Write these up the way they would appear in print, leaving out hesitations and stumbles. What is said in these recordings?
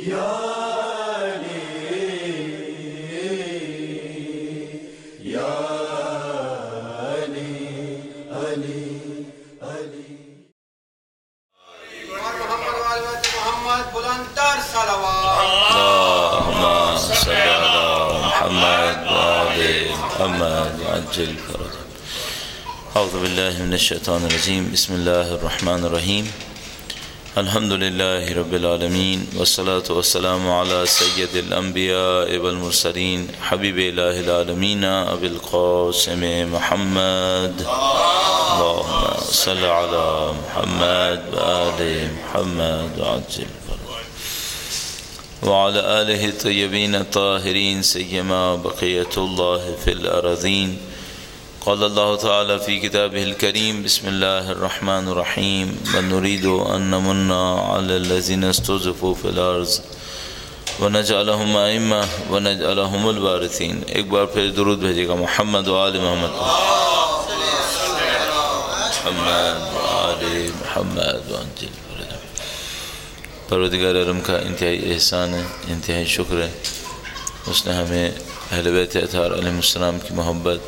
اعوذ باللہ من الشیطان الرجیم بسم اللہ الرحمن الرحیم الحمد للہ رب العالمین والصلاة والسلام علی سید الانبیاء والمرسلین حبیب الہ العالمین ابی القاسم محمد اللہم صل علی محمد وآل محمد وعجل وعلى آله الطيبين الطاهرين سيما بقية الله في الأراضين قال الله تعالى في كتابه الكريم بسم الله الرحمن الرحيم ونريد أن نمن على الذين استضعفوا في الأرض ونجعلهم أئمة ونجعلهم الوارثين. ایک بار پھر درود بھیجے گا محمد و آل محمد محمد و آل محمد وانجل. پروردگار عالم کا انتہائی احسان ہے، انتہائی شکر ہے، اس نے ہمیں اہل بیت اطہار علیہ السلام کی محبت،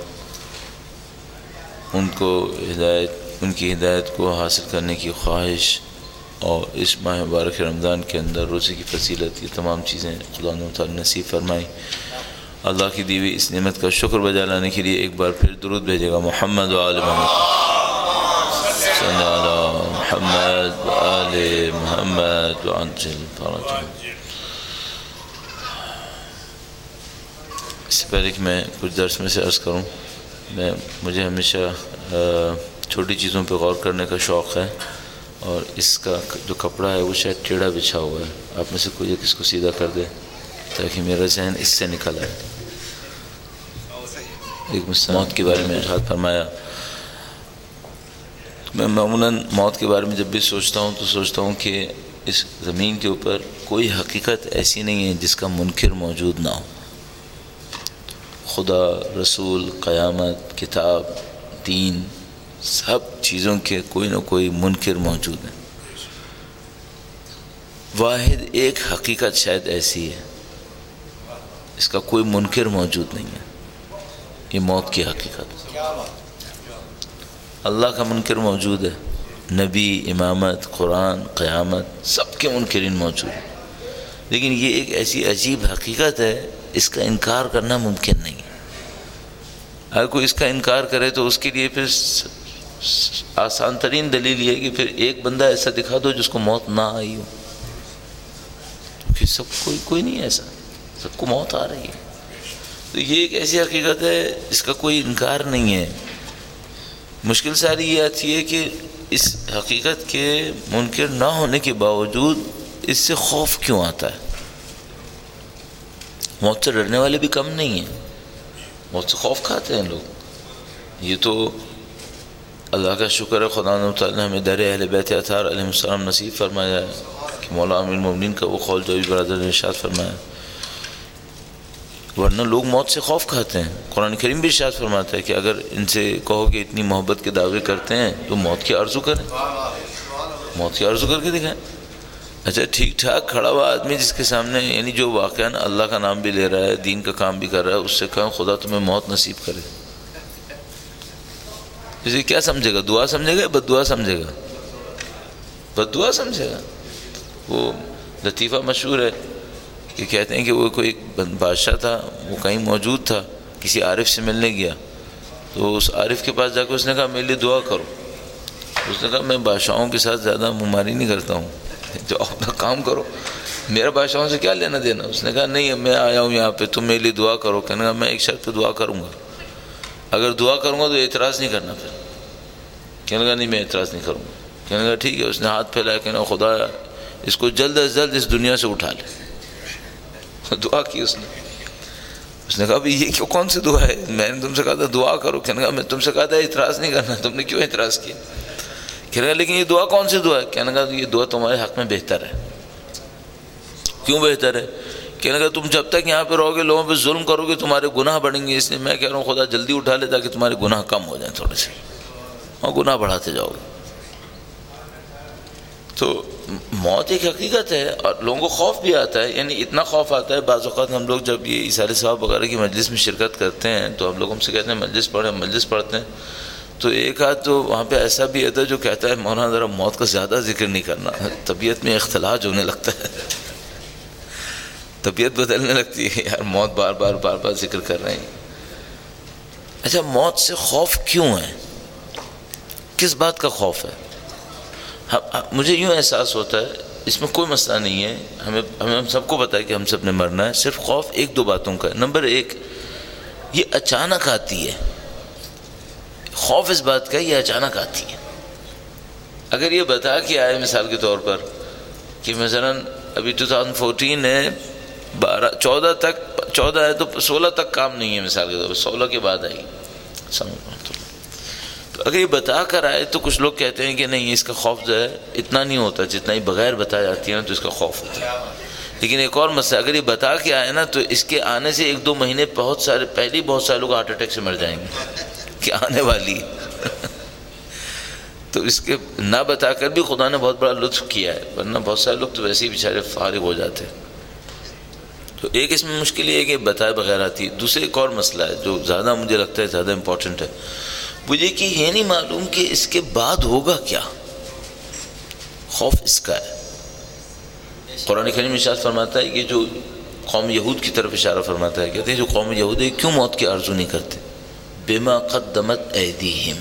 ان کی ہدایت کو حاصل کرنے کی خواہش اور اس ماہ مبارک رمضان کے اندر روزے کی فضیلت، یہ تمام چیزیں خدا نے تعالی نصیب فرمائی. اللہ کی دی ہوئی اس نعمت کا شکر بجا لانے کے لیے ایک بار پھر درود بھیجے گا محمد و آل محمد صلی اللہ محمد و آل محمد وعجل فرجهم. اس سے پہلے کہ میں کچھ درس میں سے عرض کروں، مجھے ہمیشہ چھوٹی چیزوں پہ غور کرنے کا شوق ہے، اور اس کا جو کپڑا ہے وہ شاید ٹیڑھا بچھا ہوا ہے، آپ میں سے کوئی ایک اس کو سیدھا کر دے تاکہ میرا ذہن اس سے نکل آئے. ایک موت کے بارے میں ارشاد فرمایا. میں معمولاً موت کے بارے میں جب بھی سوچتا ہوں تو سوچتا ہوں کہ اس زمین کے اوپر کوئی حقیقت ایسی نہیں ہے جس کا منکر موجود نہ ہو. خدا، رسول، قیامت، کتاب، دین، سب چیزوں کے کوئی نہ کوئی منکر موجود ہے. واحد ایک حقیقت شاید ایسی ہے اس کا کوئی منکر موجود نہیں ہے، یہ موت کی حقیقت. اللہ کا منکر موجود ہے، نبی، امامت، قرآن، قیامت، سب کے منکرین موجود ہیں، لیکن یہ ایک ایسی عجیب حقیقت ہے اس کا انکار کرنا ممکن نہیں ہے. اگر کوئی اس کا انکار کرے تو اس کے لیے پھر آسان ترین دلیل یہ ہے کہ پھر ایک بندہ ایسا دکھا دو جس کو موت نہ آئی ہو. پھر سب کوئی نہیں ایسا، سب کو موت آ رہی ہے. تو یہ ایک ایسی حقیقت ہے جس کا کوئی انکار نہیں ہے. مشکل ساری یہ آتی ہے کہ اس حقیقت کے منکر نہ ہونے کے باوجود اس سے خوف کیوں آتا ہے. موت سے ڈرنے والے بھی کم نہیں ہیں، موت سے خوف کھاتے ہیں لوگ. یہ تو اللہ کا شکر ہے، خدا تعالیٰ نے ہمیں در اہل بیت اطہار علیہ السلام نصیب فرمایا ہے کہ مولا امیر المومنین کا وہ قول جو بھی برادر نے ارشاد فرمایا، ورنہ لوگ موت سے خوف کھاتے ہیں. قرآن کریم بھی ارشاد فرماتا ہے کہ اگر ان سے کہو کہ اتنی محبت کے دعوے کرتے ہیں تو موت کی آرزو کریں، موت کی آرزو کر کے دکھائیں. اچھا ٹھیک ٹھاک کھڑا ہوا آدمی جس کے سامنے یعنی جو واقعاً اللہ کا نام بھی لے رہا ہے، دین کا کام بھی کر رہا ہے، اس سے کہوں خدا تمہیں موت نصیب کرے، اسے کیا سمجھے گا؟ دعا سمجھے گا یا بد دعا سمجھے گا؟ بد دعا سمجھے گا. وہ لطیفہ مشہور ہے کہ کہتے ہیں کہ وہ کوئی بادشاہ تھا، وہ کہیں موجود تھا، کسی عارف سے ملنے گیا تو اس عارف کے پاس جا کے اس نے کہا میرے لیے دعا کرو. اس نے کہا میں بادشاہوں کے ساتھ زیادہ مماری نہیں کرتا ہوں، جو اپنا کام کرو، میرا بادشاہوں سے کیا لینا دینا. اس نے کہا نہیں میں آیا ہوں یہاں پہ، تم میرے لیے دعا کرو. کہنے لگا میں ایک شرط پہ دعا کروں گا، اگر دعا کروں گا تو اعتراض نہیں کرنا. پھر کہنے لگا نہیں میں اعتراض نہیں کروں گا. کہنے لگا ٹھیک ہے. اس نے ہاتھ پھیلایا، کہنے لگا خدا اس کو جلد از جلد اس دنیا سے اٹھا لے. دعا کی اس نے کہا یہ کیوں کون سی دعا ہے؟ میں نے تم سے کہا تھا دعا کرو. کہنے لگا میں تم سے کہا تھا اعتراض نہیں کرنا، تم نے کیوں اعتراض کیا؟ کہنے لگا لیکن یہ دعا کون سی دعا ہے؟ کہنے لگا یہ دعا تمہارے حق میں بہتر ہے. کیوں بہتر ہے؟ کہنے لگا تم جب تک یہاں پہ رہو گے لوگوں پہ ظلم کرو گے تمہارے گناہ بڑھیں گے، اس لیے میں کہہ رہا ہوں خدا جلدی اٹھا لے تاکہ تمہارے گناہ کم ہو جائیں تھوڑے سے، اور گناہ بڑھاتے جاؤ گے. تو موت ایک حقیقت ہے اور لوگوں کو خوف بھی آتا ہے، یعنی اتنا خوف آتا ہے بعض اوقات ہم لوگ جب یہ ایثار ثواب وغیرہ کی مجلس میں شرکت کرتے ہیں تو ہم لوگ ہم سے کہتے ہیں مجلس پڑھتے ہیں، تو ایک آدھ تو وہاں پہ ایسا بھی ہوتا ہے جو کہتا ہے مولانا ذرا موت کا زیادہ ذکر نہیں کرنا، طبیعت میں اختلاج ہونے لگتا ہے، طبیعت بدلنے لگتی ہے، یار موت بار بار ذکر کر رہے ہیں۔ اچھا، موت سے خوف کیوں ہے؟ کس بات کا خوف ہے؟ مجھے یوں احساس ہوتا ہے اس میں کوئی مسئلہ نہیں ہے، ہم سب کو پتہ ہے کہ ہم سب نے مرنا ہے، صرف خوف ایک دو باتوں کا ہے۔ نمبر ایک، یہ اچانک آتی ہے، خوف اس بات کا یہ اچانک آتی ہے۔ اگر یہ بتا کے آئے مثال کے طور پر کہ مثلاً ابھی 2014 ہے، 14 ہے تو 16 تک کام نہیں ہے، مثال کے طور پر 16 کے بعد آئی، تو اگر یہ بتا کر آئے تو کچھ لوگ کہتے ہیں کہ نہیں، اس کا خوف جو ہے اتنا نہیں ہوتا جتنا ہی بغیر بتایا جاتی ہے نا تو اس کا خوف ہوتا ہے۔ لیکن ایک اور مسئلہ، اگر یہ بتا کے آئے نا تو اس کے آنے سے 1-2 مہینے پہلے بہت سارے لوگ ہارٹ اٹیک سے مر جائیں گے کہ آنے والی تو اس کے نہ بتا کر بھی خدا نے بہت بڑا لطف کیا ہے، ورنہ بہت سارے لوگ تو ویسے ہی بیچارے فارغ ہو جاتے ہیں۔ تو ایک اس میں مشکل یہ ہے کہ بتائے بغیر آتی ہے۔ دوسرے ایک اور مسئلہ ہے جو زیادہ مجھے لگتا ہے زیادہ امپورٹنٹ ہے، مجھے کہ یہ نہیں معلوم کہ اس کے بعد ہوگا کیا، خوف اس کا ہے۔ قرآن کریم ارشاد فرماتا ہے کہ جو قوم یہود کی طرف اشارہ فرماتا ہے، کہتے ہیں جو قوم یہود ہے کیوں موت کی آرزو نہیں کرتے؟ بما قدمت ایدیہم،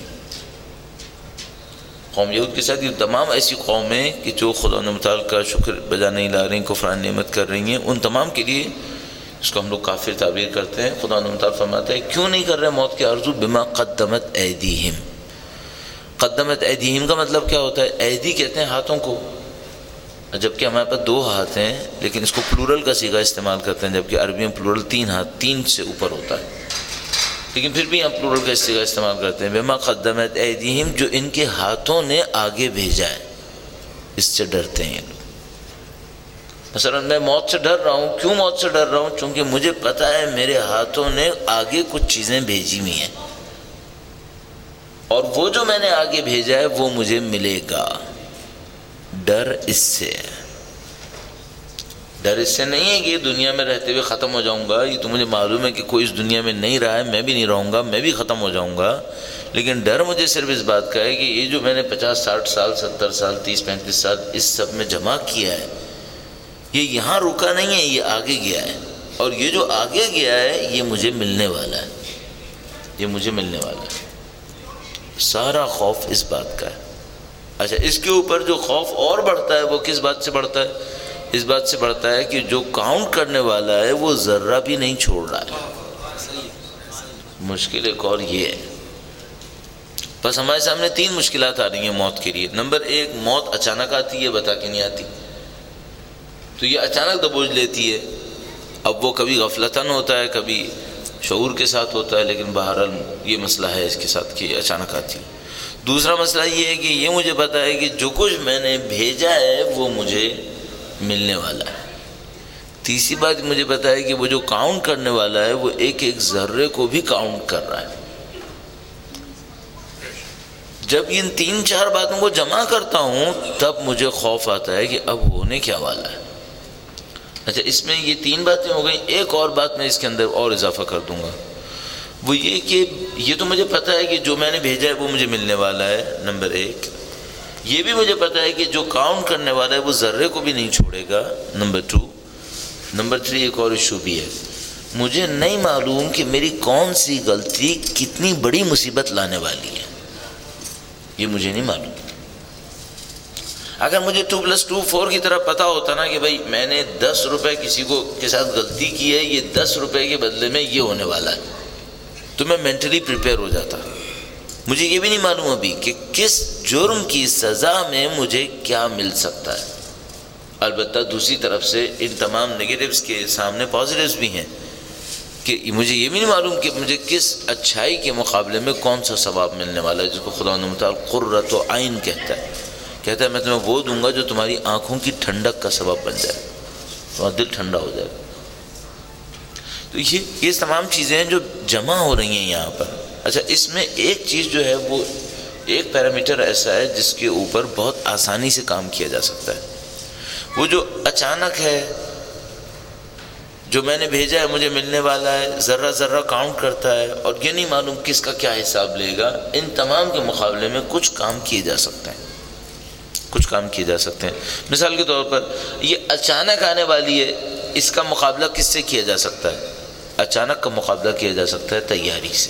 قوم یہود کے ساتھ یہ تمام ایسی قومیں کہ جو خدا متعال کا شکر بجا نہیں لا رہی، کفران نعمت کر رہی ہیں، ان تمام کے لیے اس کو ہم لوگ کافر تعبیر کرتے ہیں۔ خدا متعال فرماتا ہے کیوں نہیں کر رہے موت کی آرزو؟ بما قدمت ایدیہم۔ قدمت ایدیہم کا مطلب کیا ہوتا ہے؟ ایدی کہتے ہیں ہاتھوں کو، جبکہ ہمارے پاس 2 ہاتھ ہیں لیکن اس کو پلورل کا صیغہ استعمال کرتے ہیں، جبکہ عربی میں پلورل 3 ہاتھ، 3 سے اوپر ہوتا ہے، لیکن پھر بھی ہم پلورل کا صیغہ استعمال کرتے ہیں۔ بما قدمت ایدیہم، جو ان کے ہاتھوں نے آگے بھیجا ہے، اس سے ڈرتے ہیں لوگ۔ مثلا میں موت سے ڈر رہا ہوں، کیوں موت سے ڈر رہا ہوں؟ چونکہ مجھے پتا ہے میرے ہاتھوں نے آگے کچھ چیزیں بھیجی ہوئی ہیں اور وہ جو میں نے آگے بھیجا ہے وہ مجھے ملے گا۔ ڈر اس سے ہے، ڈر اس سے نہیں ہے کہ یہ دنیا میں رہتے ہوئے ختم ہو جاؤں گا، یہ تو مجھے معلوم ہے کہ کوئی اس دنیا میں نہیں رہا ہے، میں بھی نہیں رہوں گا، میں بھی ختم ہو جاؤں گا، لیکن ڈر مجھے صرف اس بات کا ہے کہ یہ جو میں نے 50-60 سال 70 سال 30-35 سال اس سب میں جمع کیا ہے، یہ یہاں رکا نہیں ہے، یہ آگے گیا ہے، اور یہ جو آگے گیا ہے یہ مجھے ملنے والا ہے، یہ مجھے ملنے والا ہے۔ سارا خوف اس بات کا ہے۔ اچھا، اس کے اوپر جو خوف اور بڑھتا ہے وہ کس بات سے بڑھتا ہے؟ اس بات سے بڑھتا ہے کہ جو کاؤنٹ کرنے والا ہے وہ ذرہ بھی نہیں چھوڑ رہا ہے۔ مشکل ایک اور یہ ہے، بس ہمارے سامنے 3 مشکلات آ رہی ہیں موت کے لیے۔ نمبر 1، موت اچانک آتی ہے، بتا کے نہیں آتی، تو یہ اچانک دبوچ لیتی ہے۔ اب وہ کبھی غفلتاً ہوتا ہے، کبھی شعور کے ساتھ ہوتا ہے، لیکن بہرحال یہ مسئلہ ہے اس کے ساتھ کہ اچانک آتی ہے۔ دوسرا مسئلہ یہ ہے کہ یہ مجھے پتا ہے کہ جو کچھ میں نے بھیجا ہے وہ مجھے ملنے والا ہے۔ تیسری بات مجھے پتا ہے کہ وہ جو کاؤنٹ کرنے والا ہے وہ ایک ایک ذرے کو بھی کاؤنٹ کر رہا ہے۔ جب ان 3-4 باتوں کو جمع کرتا ہوں تب مجھے خوف آتا ہے کہ اب ہونے کیا والا ہے۔ اچھا، اس میں یہ 3 باتیں ہو گئیں، ایک اور بات میں اس کے اندر اور اضافہ کر دوں گا، وہ یہ کہ یہ تو مجھے پتا ہے کہ جو میں نے بھیجا ہے وہ مجھے ملنے والا ہے، نمبر 1۔ یہ بھی مجھے پتا ہے کہ جو کاؤنٹ کرنے والا ہے وہ ذرے کو بھی نہیں چھوڑے گا، نمبر 2۔ نمبر 3 ایک اور ایشو بھی ہے، مجھے نہیں معلوم کہ میری کون سی غلطی کتنی بڑی مصیبت لانے والی ہے، یہ مجھے نہیں معلوم۔ اگر مجھے 2+2 کی طرح پتا ہوتا نا کہ بھائی میں نے 10 روپے کسی کے ساتھ غلطی کی ہے، یہ 10 روپے کے بدلے میں یہ ہونے والا ہے، تو میں مینٹلی پریپیئر ہو جاتا۔ مجھے یہ بھی نہیں معلوم ابھی کہ کس جرم کی سزا میں مجھے کیا مل سکتا ہے۔ البتہ دوسری طرف سے ان تمام نگیٹیوز کے سامنے پازیٹیوز بھی ہیں کہ مجھے یہ بھی نہیں معلوم کہ مجھے کس اچھائی کے مقابلے میں کون سا ثواب ملنے والا ہے، جس کو خدا متعال قرۃ عین کہتا ہے میں تمہیں وہ دوں گا جو تمہاری آنکھوں کی ٹھنڈک کا سبب بن جائے، تمہارا دل ٹھنڈا ہو جائے گا۔ تو یہ تمام چیزیں ہیں جو جمع ہو رہی ہیں یہاں پر۔ اچھا، اس میں ایک چیز جو ہے وہ ایک پیرامیٹر ایسا ہے جس کے اوپر بہت آسانی سے کام کیا جا سکتا ہے، وہ جو اچانک ہے، جو میں نے بھیجا ہے مجھے ملنے والا ہے، ذرہ ذرہ کاؤنٹ کرتا ہے اور یہ نہیں معلوم کس کا کیا حساب لے گا، ان تمام کے مقابلے میں کچھ کام کیے جا سکتے ہیں، کچھ کام کیے جا سکتے ہیں۔ مثال کے طور پر یہ اچانک آنے والی ہے، اس کا مقابلہ کس سے کیا جا سکتا ہے؟ اچانک کا مقابلہ کیا جا سکتا ہے تیاری سے۔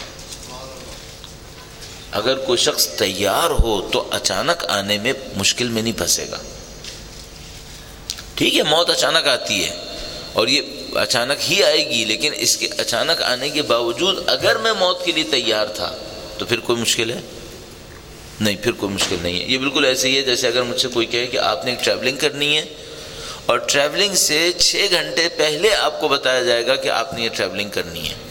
اگر کوئی شخص تیار ہو تو اچانک آنے میں مشکل میں نہیں پھنسے گا۔ ٹھیک ہے، موت اچانک آتی ہے اور یہ اچانک ہی آئے گی، لیکن اس کے اچانک آنے کے باوجود اگر میں موت کے لیے تیار تھا تو پھر کوئی مشکل ہے نہیں، پھر کوئی مشکل نہیں ہے۔ یہ بالکل ایسے ہی ہے جیسے اگر مجھ سے کوئی کہے کہ آپ نے ایک ٹریولنگ کرنی ہے اور ٹریولنگ سے 6 گھنٹے پہلے آپ کو بتایا جائے گا کہ آپ نے یہ ٹریولنگ کرنی ہے،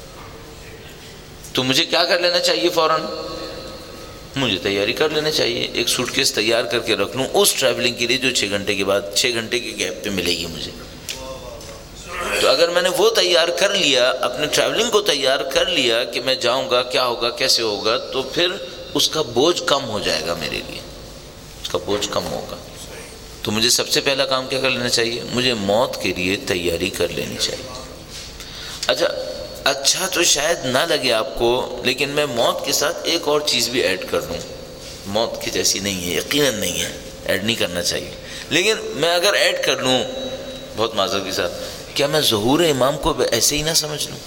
تو مجھے کیا کر لینا چاہیے؟ فوراً مجھے تیاری کر لینا چاہیے، ایک سوٹ کیس تیار کر کے رکھ لوں اس ٹریولنگ کے لیے جو 6 گھنٹے کے بعد 6 گھنٹے کے گیپ پہ ملے گی مجھے۔ تو اگر میں نے وہ تیار کر لیا، اپنے ٹریولنگ کو تیار کر لیا کہ میں جاؤں گا، کیا ہوگا، کیسے ہوگا، تو پھر اس کا بوجھ کم ہو جائے گا میرے لیے، اس کا بوجھ کم ہوگا۔ تو مجھے سب سے پہلا کام کیا کر لینا چاہیے؟ مجھے موت کے لیے تیاری کر لینی چاہیے۔ اچھا تو شاید نہ لگے آپ کو، لیکن میں موت کے ساتھ ایک اور چیز بھی ایڈ کر دوں، موت کی جیسی نہیں ہے، یقیناً نہیں ہے، ایڈ نہیں کرنا چاہیے، لیکن میں اگر ایڈ کر لوں بہت معذرت کے ساتھ، کیا میں ظہور امام کو ایسے ہی نہ سمجھ لوں؟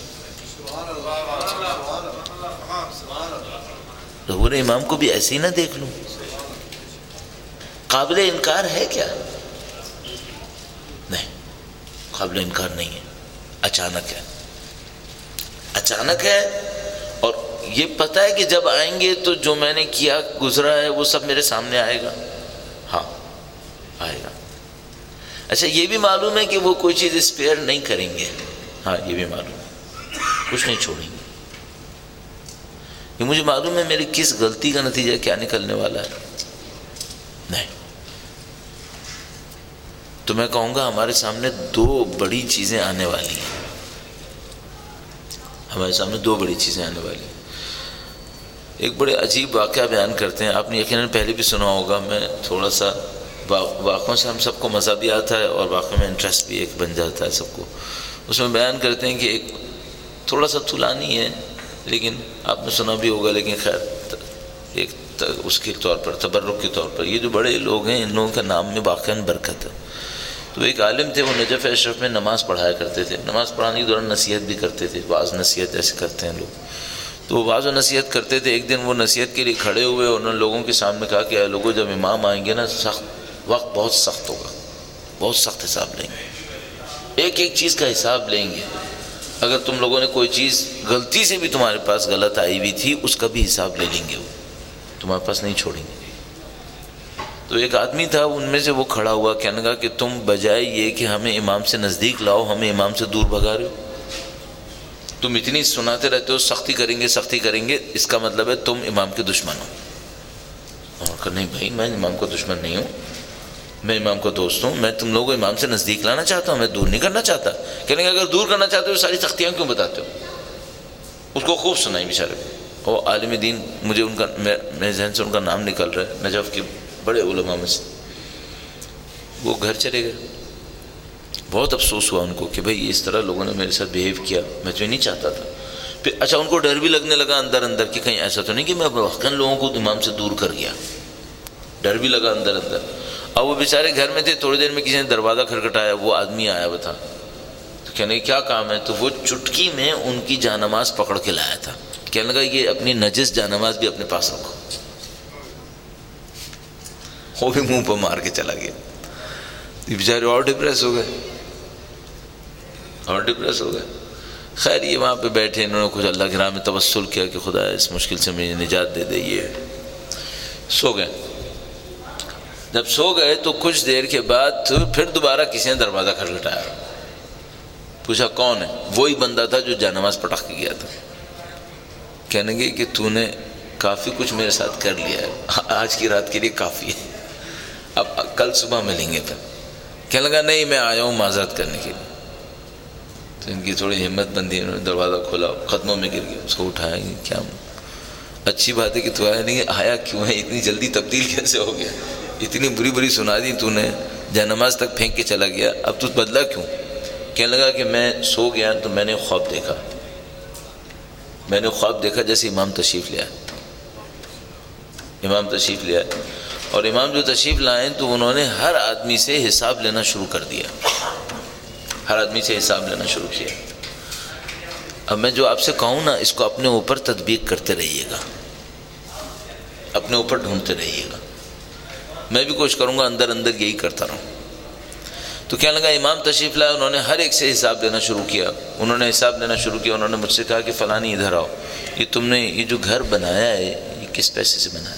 ظہور امام کو بھی ایسے ہی نہ دیکھ لوں؟ قابل انکار ہے کیا؟ نہیں، قابل انکار نہیں ہے، اچانک ہے، اچانک ہے، اور یہ پتہ ہے کہ جب آئیں گے تو جو میں نے کیا گزرا ہے وہ سب میرے سامنے آئے گا، ہاں آئے گا۔ اچھا یہ بھی معلوم ہے کہ وہ کوئی چیز اسپیئر نہیں کریں گے، ہاں یہ بھی معلوم ہے، کچھ نہیں چھوڑیں گے، یہ مجھے معلوم ہے میری کس غلطی کا نتیجہ کیا نکلنے والا ہے، نہیں۔ تو میں کہوں گا ہمارے سامنے 2 بڑی چیزیں آنے والی ہیں، ہمارے سامنے 2 بڑی چیزیں آنے والی ہیں۔ ایک بڑے عجیب واقعہ بیان کرتے ہیں، آپ نے یقیناً پہلے بھی سنا ہوگا، میں تھوڑا سا واقعوں سے ہم سب کو مزہ بھی آتا ہے اور واقع میں انٹرسٹ بھی ایک بن جاتا ہے سب کو۔ اس میں بیان کرتے ہیں کہ ایک تھوڑا سا طولانی ہے، لیکن آپ نے سنا بھی ہوگا، لیکن خیر ایک اس کے طور پر، تبرک کے طور پر، یہ جو بڑے لوگ ہیں ان لوگوں کا نام میں واقعاً برکت ہے۔ تو ایک عالم تھے، وہ نجف اشرف میں نماز پڑھایا کرتے تھے، نماز پڑھانے کے دوران نصیحت بھی کرتے تھے، بعض نصیحت جیسے کرتے ہیں لوگ، تو وہ بعض نصیحت کرتے تھے۔ ایک دن وہ نصیحت کے لیے کھڑے ہوئے، انہوں نے لوگوں کے سامنے کہا کہ اے لوگوں، جب امام آئیں گے نا، وقت بہت سخت ہوگا، بہت سخت حساب لیں گے، ایک ایک چیز کا حساب لیں گے، اگر تم لوگوں نے کوئی چیز غلطی سے بھی تمہارے پاس غلط آئی ہوئی تھی اس کا بھی حساب لے لیں گے، وہ تمہارے پاس نہیں چھوڑیں گے۔ تو ایک آدمی تھا ان میں سے، وہ کھڑا ہوا، کہنے لگا کہ تم بجائے یہ کہ ہمیں امام سے نزدیک لاؤ، ہمیں امام سے دور بھگا رہے ہو، تم اتنی سناتے رہتے ہو سختی کریں گے سختی کریں گے، اس کا مطلب ہے تم امام کے دشمن ہو۔ اور کہ نہیں بھائی، میں امام کا دشمن نہیں ہوں، میں امام کا دوست ہوں، میں تم لوگوں کو امام سے نزدیک لانا چاہتا ہوں، میں دور نہیں کرنا چاہتا۔ کہنے کہ اگر دور کرنا چاہتے ہو ساری سختیاں کیوں بتاتے ہو؟ اس کو خوب سنائی بیچارے کو، وہ عالم دین، مجھے ان کا میرے ذہن سے ان کا نام نکل رہا ہے، نجف کے بڑے علماء میں سے۔ وہ گھر چلے گئے، بہت افسوس ہوا ان کو کہ بھائی اس طرح لوگوں نے میرے ساتھ بیہیو کیا، میں تو یہ نہیں چاہتا تھا۔ پھر اچھا ان کو ڈر بھی لگنے لگا اندر اندر کہ کہیں ایسا تو نہیں کہ میں واقعاً لوگوں کو امام سے دور کر گیا، ڈر بھی لگا اندر اندر۔ اب وہ بیچارے گھر میں تھے، تھوڑی دیر میں کسی نے دروازہ کھٹکھٹایا، وہ آدمی آیا ہوا تھا، تو کہنے کیا کام ہے؟ تو وہ چٹکی میں ان کی جانماز پکڑ کے لایا تھا، کہنے لگا یہ اپنی نجس جانماز بھی اپنے پاس رکھو۔ وہ بھی منہ پہ مار کے چلا گیا۔ یہ بیچارے اور ڈپریس ہو گئے، اور ڈپریس ہو گئے۔ خیر یہ وہاں پہ بیٹھے، انہوں نے کچھ اللہ کی راہ میں توسل کیا کہ خدا اس مشکل سے مجھے نجات دے دے، یہ سو گئے۔ جب سو گئے تو کچھ دیر کے بعد پھر دوبارہ کسی نے دروازہ کھٹکھٹایا، پوچھا کون ہے؟ وہی بندہ تھا جو جانماز پٹک کے گیا تھا۔ کہنے گے کہ تو نے کافی کچھ میرے ساتھ کر لیا ہے، آج کی رات کے لیے کافی ہے، اب کل صبح ملیں گے پھر۔ کہنے لگا نہیں میں آیا ہوں معذرت کرنے کے لیے۔ تو ان کی تھوڑی ہمت بندی، انہوں نے دروازہ کھولا، قدموں میں گر گیا، اس کو اٹھایا، کیا اچھی بات ہے کہ تو آیا نہیں، آیا کیوں ہے؟ اتنی جلدی تبدیل کیسے ہو گیا؟ اتنی بری بری سنا دی تو نے، جائے نماز تک پھینک کے چلا گیا، اب تو بدلا کیوں؟ کہنے لگا کہ میں سو گیا تو میں نے خواب دیکھا، میں نے خواب دیکھا جیسے امام تشریف لیا، امام تشریف لیا، اور امام جو تشریف لائیں تو انہوں نے ہر آدمی سے حساب لینا شروع کر دیا، ہر آدمی سے حساب لینا شروع کیا۔ اب میں جو آپ سے کہوں نا، اس کو اپنے اوپر تطبیق کرتے رہیے گا، اپنے اوپر ڈھونڈتے رہیے گا۔ میں بھی کوشش کروں گا اندر اندر یہی کرتا رہوں۔ تو کیا لگا، امام تشریف لائے، انہوں نے ہر ایک سے حساب لینا شروع کیا، انہوں نے حساب لینا شروع کیا۔ انہوں نے مجھ سے کہا کہ فلانی ادھر آؤ، یہ تم نے یہ جو گھر بنایا ہے یہ کس پیسے سے بنایا؟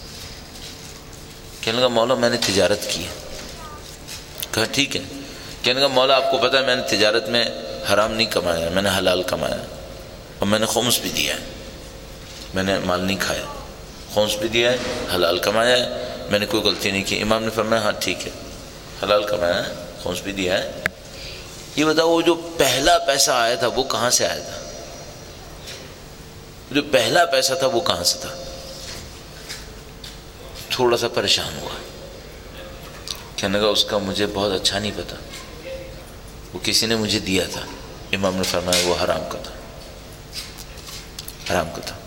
کہنے لگا مولا میں نے تجارت کی ہے۔ کہا ٹھیک ہے۔ کہنے لگا مولا آپ کو پتہ ہے میں نے تجارت میں حرام نہیں کمایا، میں نے حلال کمایا، اور میں نے خمس بھی دیا ہے، میں نے مال نہیں کھایا، خمس بھی دیا ہے، حلال کمایا ہے، میں نے کوئی غلطی نہیں کی۔ امام نے فرمایا ہاں ٹھیک ہے، حلال کمایا ہے، خمس بھی دیا ہے۔ یہ بتاؤ وہ جو پہلا پیسہ آیا تھا وہ کہاں سے آیا تھا؟ جو پہلا پیسہ تھا وہ کہاں سے تھا؟ تھوڑا سا پریشان ہوا، کہنے لگا اس کا مجھے بہت اچھا نہیں پتا، وہ کسی نے مجھے دیا تھا۔ امام نے فرمایا وہ حرام کا تھا، حرام کا تھا۔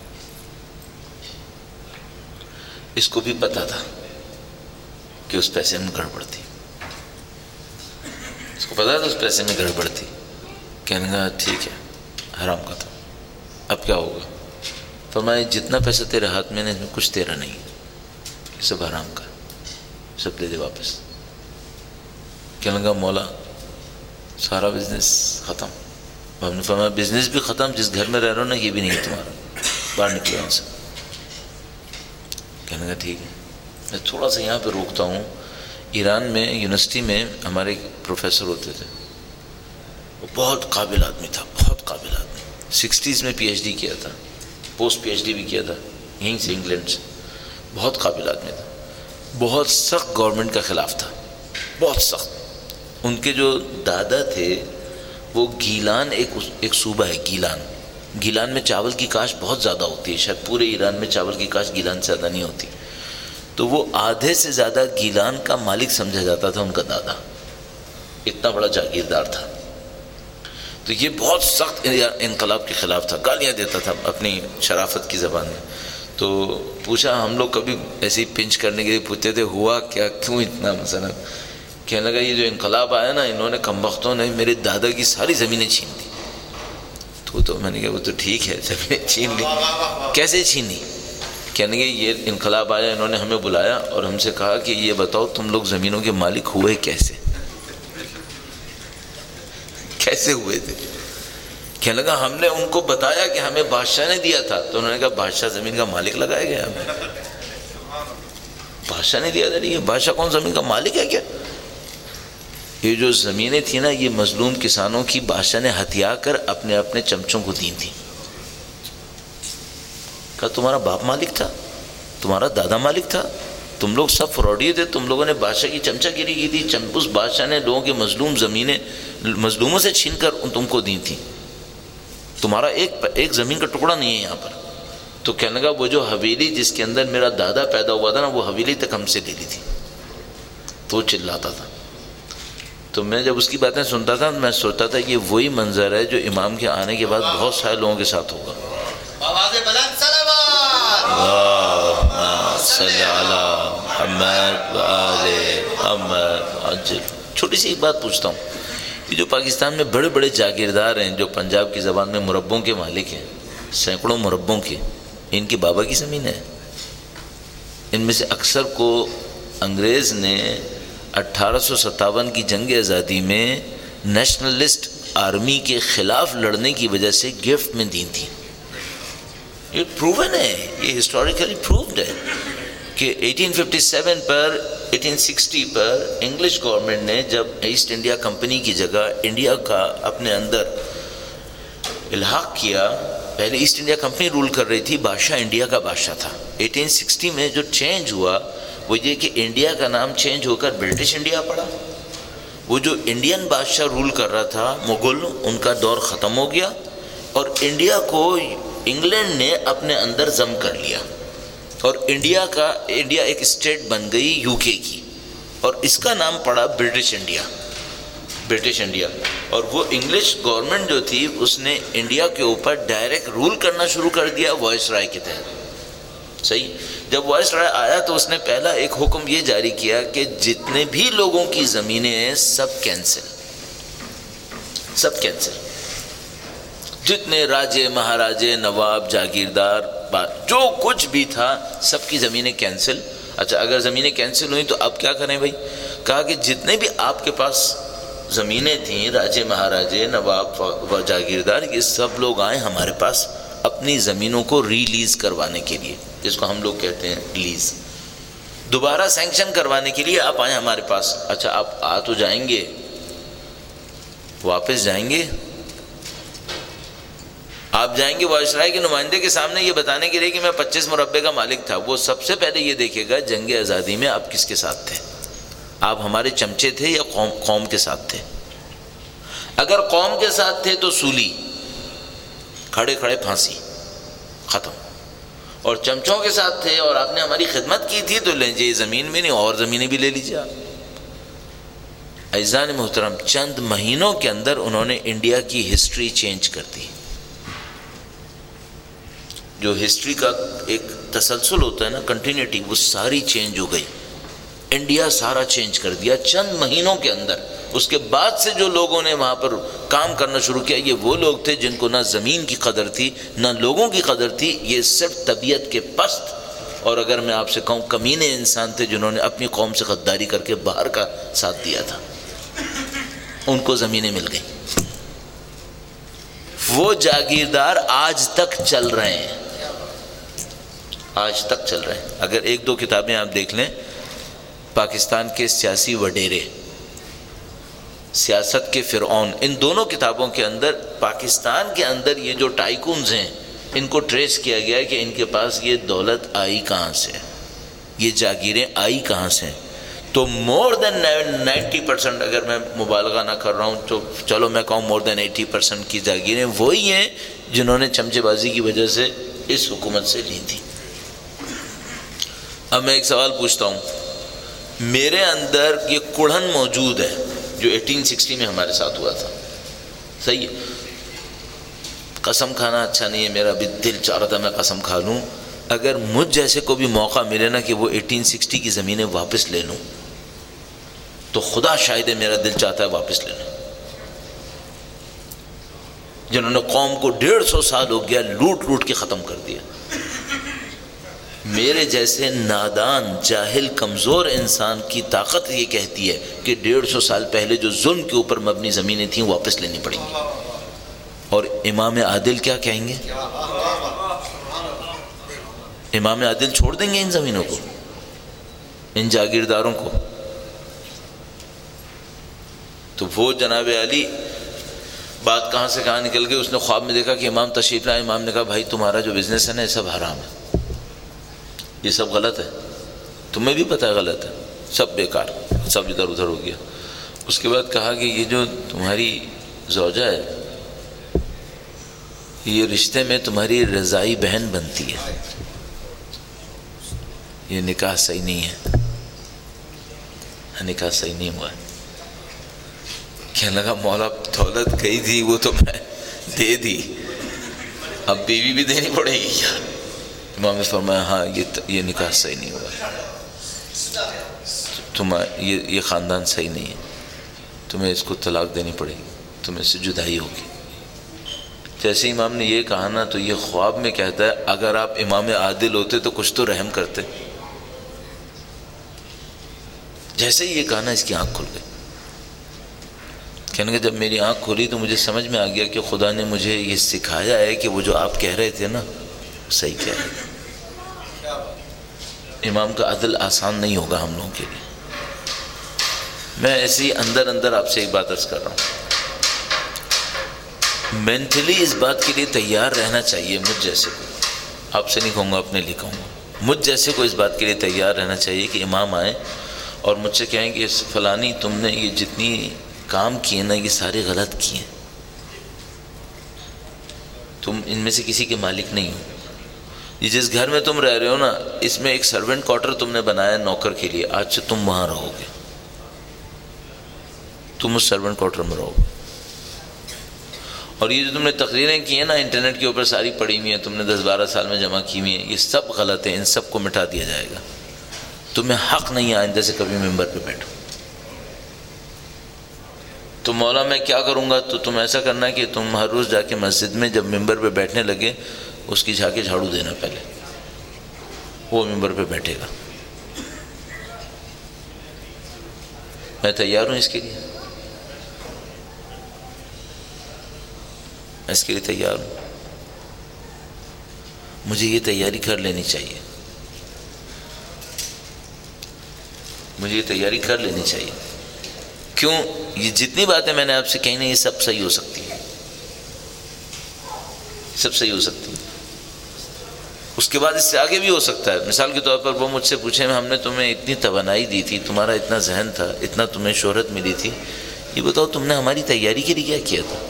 اس کو بھی پتا تھا کہ اس پیسے میں گڑبڑ تھی، اس کو پتا تھا اس پیسے میں گڑبڑ تھی۔ کہنے لگا ٹھیک ہے، حرام کا تھا، اب کیا ہوگا؟ فرمایا جتنا پیسہ تیرے ہاتھ میں نے کچھ تیرا نہیں، یہ سب حرام کا، سب دے دے واپس۔ کہنے لگا مولا سارا بزنس ختم۔ ہم نے فرمایا بزنس بھی ختم، جس گھر میں رہ رہا ہو نا یہ بھی نہیں تمہارا، باہر نکلو یہاں سے۔ کہنے لگا ٹھیک ہے۔ میں تھوڑا سا یہاں پہ روکتا ہوں۔ ایران میں یونیورسٹی میں ہمارے پروفیسر ہوتے تھے، وہ بہت قابل آدمی تھا، بہت قابل آدمی، 60s میں PhD کیا تھا، پوسٹ PhD بھی کیا تھا یہیں سے، انگلینڈ سے، بہت قابل آدمی تھا، بہت سخت گورنمنٹ کا خلاف تھا، بہت سخت۔ ان کے جو دادا تھے وہ گیلان ایک صوبہ ہے، گیلان میں چاول کی کاشت بہت زیادہ ہوتی ہے، شاید پورے ایران میں چاول کی کاشت گیلان سے زیادہ نہیں ہوتی، تو وہ آدھے سے زیادہ گیلان کا مالک سمجھا جاتا تھا ان کا دادا، اتنا بڑا جاگیردار تھا۔ تو یہ بہت سخت انقلاب کے خلاف تھا، گالیاں دیتا تھا اپنی شرافت کی زبان میں۔ تو پوچھا، ہم لوگ کبھی ایسے ہی پنچ کرنے کے لیے پوچھتے تھے ہوا کیا، کیوں اتنا مثلا؟ کہنے لگا یہ جو انقلاب آیا نا، انہوں نے کمبختوں نے میرے دادا کی ساری زمینیں چھین لی۔ تو میں نے کہا وہ تو ٹھیک ہے، زمینیں چھین لی، کیسے چھینی؟ کہنے لگے یہ انقلاب آیا، انہوں نے ہمیں بلایا اور ہم سے کہا کہ یہ بتاؤ تم لوگ زمینوں کے مالک ہوئے کیسے، کیسے ہوئے تھے؟ کہنے لگا ہم نے ان کو بتایا کہ ہمیں بادشاہ نے دیا تھا، تو انہوں نے کہا بادشاہ زمین کا مالک لگایا گیا ہمیں، بادشاہ نے دیا تھا؟ یہ بادشاہ کون زمین کا مالک ہے کیا؟ یہ جو زمینیں تھیں نا، یہ مظلوم کسانوں کی بادشاہ نے ہتھیا کر اپنے اپنے چمچوں کو دی تھیں۔ کہا تمہارا باپ مالک تھا، تمہارا دادا مالک تھا، تم لوگ سب فراڈی تھے، تم لوگوں نے بادشاہ کی چمچہ گیری کی تھی، اس بادشاہ نے لوگوں کی مظلوم زمینیں مظلوموں سے چھین کر تم کو دی تھیں، تمہارا ایک زمین کا ٹکڑا نہیں ہے یہاں پر۔ تو کہنے لگا وہ جو حویلی جس کے اندر میرا دادا پیدا ہوا تھا نا، وہ حویلی تک ہم سے لے لی تھی۔ تو وہ چلاتا تھا۔ تو میں جب اس کی باتیں سنتا تھا میں سوچتا تھا یہ وہی منظر ہے جو امام کے آنے کے بعد بہت سارے لوگوں کے ساتھ ہوگا۔ آواز بلند صلوات، اللہم صلی علی محمد و آل محمد عجل۔ چھوٹی سی ایک بات پوچھتا ہوں، یہ جو پاکستان میں بڑے بڑے جاگیردار ہیں جو پنجاب کی زبان میں مربوں کے مالک ہیں، سینکڑوں مربوں کے، ان کے بابا کی زمین ہے؟ ان میں سے اکثر کو انگریز نے 1857 کی جنگ آزادی میں نیشنلسٹ آرمی کے خلاف لڑنے کی وجہ سے گفٹ میں دی تھی۔ یہ پروون ہے، یہ ہسٹوریکلی پرووڈ ہے کہ 1857 پر 1860 پر انگلش گورنمنٹ نے جب ایسٹ انڈیا کمپنی کی جگہ انڈیا کا اپنے اندر الحاق کیا، پہلے ایسٹ انڈیا کمپنی رول کر رہی تھی، بادشاہ انڈیا کا بادشاہ تھا۔ 1860 میں جو چینج ہوا وہ یہ کہ انڈیا کا نام چینج ہو کر برٹش انڈیا پڑا۔ وہ جو انڈین بادشاہ رول کر رہا تھا مغل، ان کا دور ختم ہو گیا اور انڈیا کو انگلینڈ نے اپنے اندر ضم کر لیا اور انڈیا ایک اسٹیٹ بن گئی یو کے کی، اور اس کا نام پڑا برٹش انڈیا، اور وہ انگلش گورنمنٹ جو تھی اس نے انڈیا کے اوپر ڈائریکٹ رول کرنا شروع کر دیا وائس رائے کے تحت. صحیح. جب وائس رائے آیا تو اس نے پہلا ایک حکم یہ جاری کیا کہ جتنے بھی لوگوں کی زمینیں ہیں سب کینسل، جتنے راجے مہاراجے نواب جاگیردار جو کچھ بھی تھا سب کی زمینیں کینسل. اچھا اگر زمینیں کینسل ہوئیں تو اب کیا کریں بھائی؟ کہا کہ جتنے بھی آپ کے پاس زمینیں تھیں، راجے مہاراجے نواب و جاگیردار، یہ سب لوگ آئیں ہمارے پاس اپنی زمینوں کو ریلیز کروانے کے لیے، جس کو ہم لوگ کہتے ہیں لیز، دوبارہ سینکشن کروانے کے لیے آپ آئیں ہمارے پاس. اچھا آپ آ تو جائیں گے، واپس جائیں گے؟ آپ جائیں گے وائسرائے کے نمائندے کے سامنے یہ بتانے کے لیے کہ میں 25 مربع کا مالک تھا. وہ سب سے پہلے یہ دیکھے گا جنگ آزادی میں آپ کس کے ساتھ تھے، آپ ہمارے چمچے تھے یا قوم کے ساتھ تھے. اگر قوم کے ساتھ تھے تو سولی، کھڑے کھڑے پھانسی، ختم. اور چمچوں کے ساتھ تھے اور آپ نے ہماری خدمت کی تھی تو لیں جی زمین میں نہیں اور زمینیں بھی لے لیجیے آپ. عزیزان محترم، چند مہینوں کے اندر انہوں نے انڈیا کی ہسٹری چینج کر دی. جو ہسٹری کا ایک تسلسل ہوتا ہے نا، کنٹینیوٹی، وہ ساری چینج ہو گئی. انڈیا سارا چینج کر دیا چند مہینوں کے اندر. اس کے بعد سے جو لوگوں نے وہاں پر کام کرنا شروع کیا، یہ وہ لوگ تھے جن کو نہ زمین کی قدر تھی نہ لوگوں کی قدر تھی. یہ صرف طبیعت کے پست اور اگر میں آپ سے کہوں کمینے انسان تھے جنہوں نے اپنی قوم سے غداری کر کے باہر کا ساتھ دیا تھا. ان کو زمینیں مل گئیں. وہ جاگیردار آج تک چل رہے ہیں، آج تک چل رہے ہیں. اگر ایک دو کتابیں آپ دیکھ لیں، پاکستان کے سیاسی وڈیرے، سیاست کے فرعون، ان دونوں کتابوں کے اندر پاکستان کے اندر یہ جو ٹائکونز ہیں ان کو ٹریس کیا گیا ہے کہ ان کے پاس یہ دولت آئی کہاں سے، یہ جاگیریں آئی کہاں سے. تو مور دین 90%، اگر میں مبالغہ نہ کر رہا ہوں تو چلو میں کہوں مور دین 80% کی جاگیریں وہی ہیں جنہوں نے چمچے بازی کی وجہ سے اس حکومت سے لی تھی. اب میں ایک سوال پوچھتا ہوں، میرے اندر یہ کڑھن موجود ہے جو 1860 میں ہمارے ساتھ ہوا تھا. صحیح ہے، قسم کھانا اچھا نہیں ہے، میرا بھی دل چاہ رہا تھا میں قسم کھا لوں. اگر مجھ جیسے کو بھی موقع ملے نا کہ وہ 1860 کی زمینیں واپس لے لوں تو خدا شاہد ہے میرا دل چاہتا ہے واپس لے لوں. جنہوں نے قوم کو 150 سال ہو گیا لوٹ کے ختم کر دیا. میرے جیسے نادان جاہل کمزور انسان کی طاقت یہ کہتی ہے کہ 150 سال پہلے جو ظلم کے اوپر مبنی زمینیں تھیں واپس لینی پڑیں گی. اور امام عادل کیا کہیں گے؟ امام عادل چھوڑ دیں گے ان زمینوں کو، ان جاگیرداروں کو؟ تو وہ جناب علی بات کہاں سے کہاں نکل گئی. اس نے خواب میں دیکھا کہ امام تشریف لائے. امام نے کہا بھائی تمہارا جو بزنس ہے نا یہ سب حرام ہے، یہ سب غلط ہے، تمہیں بھی پتہ ہے غلط ہے، سب بیکار، سب ادھر ادھر ہو گیا. اس کے بعد کہا کہ یہ جو تمہاری زوجہ ہے یہ رشتے میں تمہاری رضائی بہن بنتی ہے، یہ نکاح صحیح نہیں ہے، نکاح صحیح نہیں ہوا ہے. کہنے لگا مولا دولت گئی تھی وہ تو میں دے دی، اب بیوی بھی دینی پڑے گی کیا؟ امام نے فرمایا ہاں یہ نکاح صحیح نہیں ہوا، یہ خاندان صحیح نہیں ہے، تمہیں اس کو طلاق دینی پڑے گی، تمہیں اس سے جدائی ہوگی. جیسے امام نے یہ کہا نا تو یہ خواب میں کہتا ہے اگر آپ امام عادل ہوتے تو کچھ تو رحم کرتے. جیسے ہی یہ کہا نا اس کی آنکھ کھل گئی. کہنے کہ جب میری آنکھ کھلی تو مجھے سمجھ میں آ گیا کہ خدا نے مجھے یہ سکھایا ہے کہ وہ جو آپ کہہ رہے تھے نا صحیح کہہ رہے تھے. امام کا عدل آسان نہیں ہوگا ہم لوگوں کے لیے. میں ایسے ہی اندر آپ سے ایک بات عرض کر رہا ہوں، مینٹلی اس بات کے لیے تیار رہنا چاہیے. مجھ جیسے کو، آپ سے نہیں کہوں گا اپنے لیے کہوں گا، مجھ جیسے کو اس بات کے لیے تیار رہنا چاہیے کہ امام آئیں اور مجھ سے کہیں کہ فلانی تم نے یہ جتنی کام کیے نا یہ سارے غلط کیے. تم ان میں سے کسی کے مالک نہیں ہو. یہ جس گھر میں تم رہ رہے ہو نا، اس میں ایک سرونٹ کوارٹر تم نے بنایا نوکر کے لیے، آج سے تم وہاں رہو گے، تم اس سرونٹ کوارٹر میں رہو گے. اور یہ جو تم نے تقریریں کی ہیں نا انٹرنیٹ کے اوپر ساری پڑھی ہوئی ہیں، تم نے 10-12 سال میں جمع کی ہوئی ہیں، یہ سب غلط ہیں، ان سب کو مٹا دیا جائے گا. تمہیں حق نہیں ہے آئندہ سے کبھی ممبر پہ بیٹھو. تو مولا میں کیا کروں گا، تو تم ایسا کرنا کہ تم ہر روز جا کے مسجد میں جب ممبر پہ بیٹھنے لگے اس کی جا کے جھاڑو دینا، پہلے وہ ممبر پہ بیٹھے گا. میں تیار ہوں اس کے لیے، میں اس کے لیے تیار ہوں. مجھے یہ تیاری کر لینی چاہیے، مجھے یہ تیاری کر لینی چاہیے. کیوں؟ یہ جتنی باتیں میں نے آپ سے کہی نا، یہ سب صحیح ہو سکتی ہیں، سب صحیح ہو سکتی ہیں. اس کے بعد اس سے آگے بھی ہو سکتا ہے. مثال کے طور پر وہ مجھ سے پوچھیں ہم نے تمہیں اتنی توانائی دی تھی، تمہارا اتنا ذہن تھا، اتنا تمہیں شہرت ملی تھی، یہ بتاؤ تم نے ہماری تیاری کے لیے کیا کیا تھا؟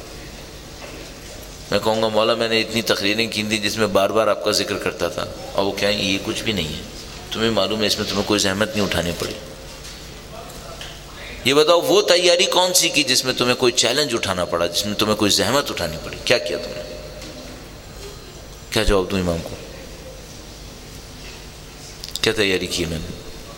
میں کہوں گا مولا میں نے اتنی تقریریں کی تھیں جس میں بار بار آپ کا ذکر کرتا تھا. اور وہ کہیں یہ کچھ بھی نہیں ہے، تمہیں معلوم ہے اس میں تمہیں کوئی زحمت نہیں اٹھانی پڑی. یہ بتاؤ وہ تیاری کون سی کی جس میں تمہیں کوئی چیلنج اٹھانا پڑا، جس میں تمہیں کوئی زحمت اٹھانی پڑی؟ کیا کیا تم نے؟ کیا جواب دوں امام کو؟ کیا تیاری کی میں نے؟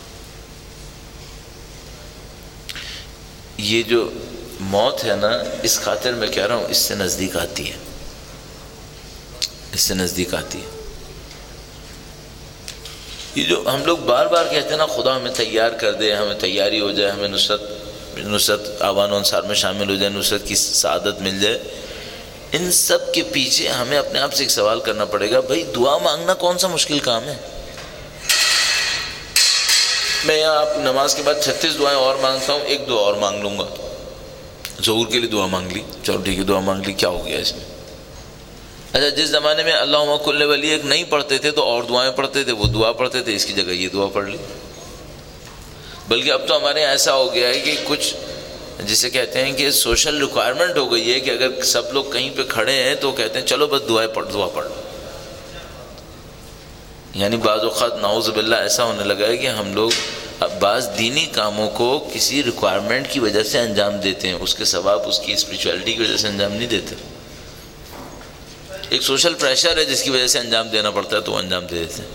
یہ جو موت ہے نا، اس خاطر میں کہہ رہا ہوں، اس سے نزدیک آتی ہے، اس سے نزدیک آتی ہے. یہ جو ہم لوگ بار بار کہتے ہیں نا خدا ہمیں تیار کر دے، ہمیں تیاری ہو جائے، ہمیں نصرت آوان و انصار میں شامل ہو جائے، نصرت کی سعادت مل جائے، ان سب کے پیچھے ہمیں اپنے آپ سے ایک سوال کرنا پڑے گا. بھائی دعا مانگنا کون سا مشکل کام ہے؟ میں یہاں آپ نماز کے بعد 36 دعائیں اور مانگتا ہوں، ایک دعا اور مانگ لوں گا. ظہور کے لیے دعا مانگ لی، چلو ٹھیک ہے دعا مانگ لی، کیا ہو گیا اس میں؟ اچھا جس زمانے میں اللہم کل ولی ایک نہیں پڑھتے تھے تو اور دعائیں پڑھتے تھے، وہ دعا پڑھتے تھے، اس کی جگہ یہ دعا پڑھ لی. بلکہ اب تو ہمارے یہاں ایسا ہو گیا ہے کہ کچھ جسے کہتے ہیں کہ سوشل ریکوائرمنٹ ہو گئی ہے کہ اگر سب لوگ کہیں پہ کھڑے ہیں تو کہتے ہیں چلو بس دعا پڑھ لو. یعنی بعض اوقات نعوذ باللہ ایسا ہونے لگا ہے کہ ہم لوگ بعض دینی کاموں کو کسی ریکوائرمنٹ کی وجہ سے انجام دیتے ہیں، اس کے ثواب اس کی اسپریچولیٹی کی وجہ سے انجام نہیں دیتے. ایک سوشل پریشر ہے جس کی وجہ سے انجام دینا پڑتا ہے تو وہ انجام دے دیتے ہیں.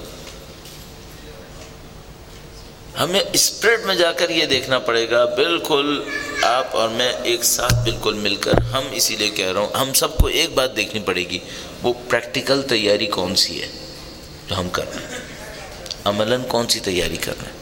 ہمیں اسپرٹ میں جا کر یہ دیکھنا پڑے گا، بالکل آپ اور میں ایک ساتھ بالکل مل کر، ہم اسی لیے کہہ رہا ہوں ہم سب کو ایک بات دیکھنی پڑے گی، وہ پریکٹیکل تیاری کون سی ہے جو ہم کر رہے ہیں، عملاً کون سی تیاری کر رہے ہیں.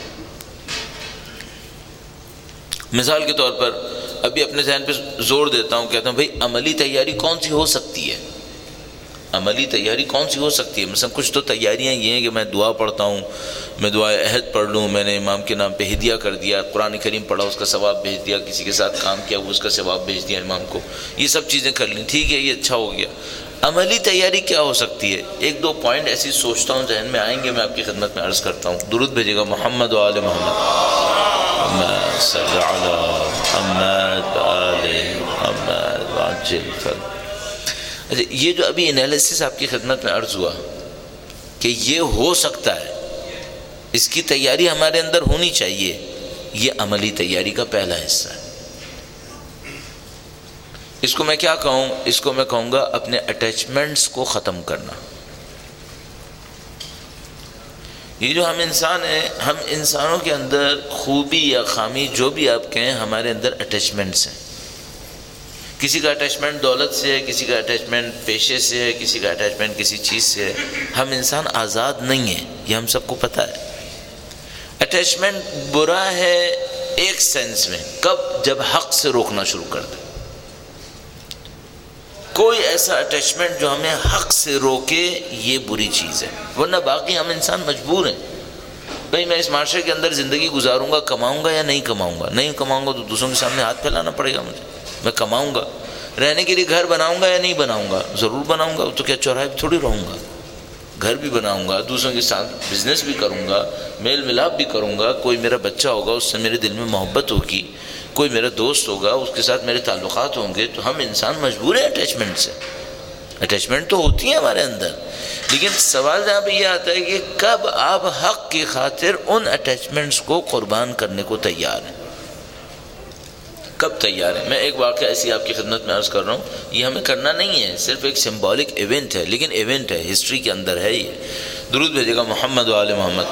مثال کے طور پر ابھی اپنے ذہن پہ زور دیتا ہوں، کہتا ہوں بھئی عملی تیاری کون سی ہو سکتی ہے، عملی تیاری کون سی ہو سکتی ہے. مثلا کچھ تو تیاریاں یہ ہیں کہ میں دعا پڑھتا ہوں، میں دعا عہد پڑھ لوں، میں نے امام کے نام پہ ہدیہ کر دیا، قرآن کریم پڑھا اس کا ثواب بھیج دیا، کسی کے ساتھ کام کیا وہ اس کا ثواب بھیج دیا امام کو، یہ سب چیزیں کر لیں، ٹھیک ہے یہ اچھا ہو گیا. عملی تیاری کیا ہو سکتی ہے؟ ایک دو پوائنٹ ایسی سوچتا ہوں ذہن میں آئیں گے، میں آپ کی خدمت میں عرض کرتا ہوں. درود بھیجے گا محمد و آل محمد صلی علی محمد آل محمد وعجل فرج. اچھا یہ جو ابھی انالیسس آپ کی خدمت میں عرض ہوا کہ یہ ہو سکتا ہے، اس کی تیاری ہمارے اندر ہونی چاہیے، یہ عملی تیاری کا پہلا حصہ ہے. اس کو میں کیا کہوں؟ اس کو میں کہوں گا اپنے اٹیچمنٹس کو ختم کرنا. یہ جو ہم انسان ہیں، ہم انسانوں کے اندر خوبی یا خامی جو بھی آپ کہیں، ہمارے اندر اٹیچمنٹس ہیں. کسی کا اٹیچمنٹ دولت سے ہے، کسی کا اٹیچمنٹ پیشے سے ہے، کسی کا اٹیچمنٹ کسی چیز سے ہے. ہم انسان آزاد نہیں ہیں، یہ ہم سب کو پتہ ہے. اٹیچمنٹ برا ہے ایک سینس میں، کب؟ جب حق سے روکنا شروع کر دے. کوئی ایسا اٹیچمنٹ جو ہمیں حق سے روکے، یہ بری چیز ہے. ورنہ باقی ہم انسان مجبور ہیں. بھئی میں اس معاشرے کے اندر زندگی گزاروں گا، کماؤں گا یا نہیں کماؤں گا؟ نہیں کماؤں گا تو دوسروں کے سامنے ہاتھ پھیلانا پڑے گا مجھے. میں کماؤں گا، رہنے کے لیے گھر بناؤں گا یا نہیں بناؤں گا؟ ضرور بناؤں گا. تو کیا چوراہے پہ تھوڑی رہوں گا؟ گھر بھی بناؤں گا، دوسروں کے ساتھ بزنس بھی کروں گا، میل ملاپ بھی کروں گا. کوئی میرا بچہ ہوگا، اس سے میرے دل میں محبت ہوگی، کوئی میرا دوست ہوگا، اس کے ساتھ میرے تعلقات ہوں گے. تو ہم انسان مجبور ہیں اٹیچمنٹ سے. اٹیچمنٹ تو ہوتی ہے ہمارے اندر، لیکن سوال جہاں پہ یہ آتا ہے کہ کب آپ حق کی خاطر ان اٹیچمنٹس کو قربان کرنے کو تیار ہیں، کب تیار ہیں؟ میں ایک واقعہ ایسی آپ کی خدمت میں عرض کر رہا ہوں، یہ ہمیں کرنا نہیں ہے، صرف ایک سمبولک ایونٹ ہے، لیکن ایونٹ ہے، ہسٹری کے اندر ہے یہ۔ درود بھیجے گا محمد و آل محمد،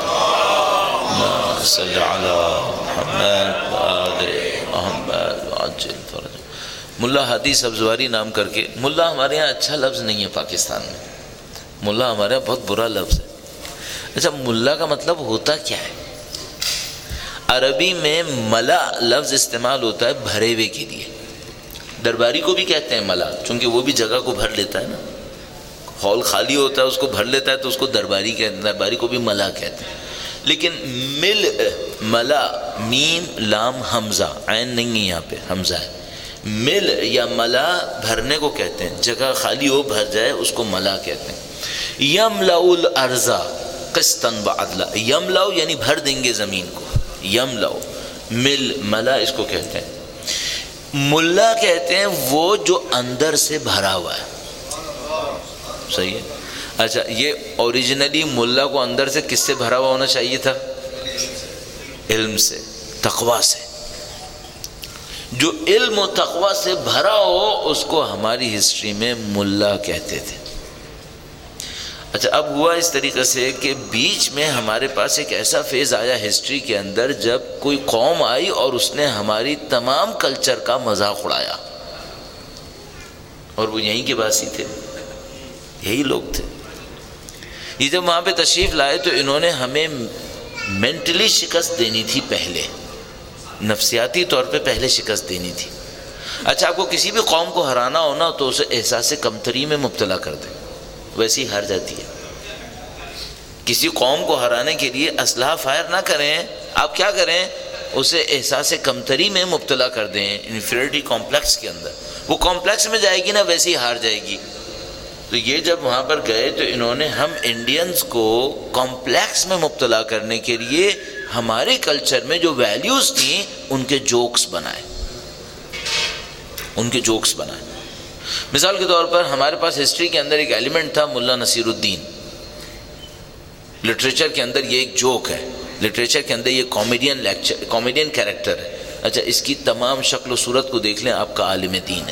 صلی علی محمد و آل محمد وعجل فرج۔ ملا ہادی سبزواری نام کر کے، ملا ہمارے یہاں اچھا لفظ نہیں ہے پاکستان میں، ملا ہمارے یہاں بہت برا لفظ ہے۔ اچھا ملا کا مطلب ہوتا کیا ہے؟ عربی میں ملا لفظ استعمال ہوتا ہے بھرے ہوئے کے لیے، درباری کو بھی کہتے ہیں ملا، چونکہ وہ بھی جگہ کو بھر لیتا ہے نا، ہال خالی ہوتا ہے اس کو بھر لیتا ہے تو اس کو درباری کہتے ہیں، درباری کو بھی ملا کہتے ہیں۔ لیکن مل، ملا، میم لام حمزہ، عین نہیں ہے یہاں پہ، حمزہ ہے۔ مل یا ملا بھرنے کو کہتے ہیں، جگہ خالی ہو بھر جائے اس کو ملا کہتے ہیں۔ یملأ الارض قسطا وعدلا، یملأ یعنی بھر دیں گے زمین کو، یملأ، مل، ملا اس کو کہتے ہیں۔ ملا کہتے ہیں وہ جو اندر سے بھرا ہوا ہے، صحیح ہے۔ اچھا یہ اوریجنلی ملا کو اندر سے کس سے بھرا ہوا ہونا چاہیے تھا؟ علم سے، تقوی سے۔ جو علم و تقوی سے بھرا ہو اس کو ہماری ہسٹری میں ملا کہتے تھے۔ اچھا اب ہوا اس طریقے سے کہ بیچ میں ہمارے پاس ایک ایسا فیز آیا ہسٹری کے اندر جب کوئی قوم آئی اور اس نے ہماری تمام کلچر کا مذاق اڑایا، اور وہ یہیں کے باسی تھے، یہی لوگ تھے۔ یہ جب وہاں پہ تشریف لائے تو انہوں نے ہمیں مینٹلی شکست دینی تھی، پہلے نفسیاتی طور پہ پہلے شکست دینی تھی۔ اچھا آپ کو کسی بھی قوم کو ہرانا ہو نا تو اسے احساس کمتری میں مبتلا کر دیں، ویسے ہی ہار جاتی ہے۔ کسی قوم کو ہرانے کے لیے اسلحہ فائر نہ کریں، آپ کیا کریں؟ اسے احساس کمتری میں مبتلا کر دیں، انفیریٹی کمپلیکس کے اندر، وہ کمپلیکس میں جائے گی نا ویسے ہی ہار جائے گی۔ تو یہ جب وہاں پر گئے تو انہوں نے ہم انڈینز کو کمپلیکس میں مبتلا کرنے کے لیے ہمارے کلچر میں جو ویلیوز تھیں ان کے جوکس بنائے، ان کے جوکس بنائے۔ مثال کے طور پر ہمارے پاس ہسٹری کے اندر ایک ایلیمنٹ تھا ملا نصیر الدین، لٹریچر کے اندر یہ ایک جوک ہے، لٹریچر کے اندر یہ کامیڈین کیریکٹر ہے۔ اچھا اس کی تمام شکل و صورت کو دیکھ لیں، آپ کا عالم دین ہے۔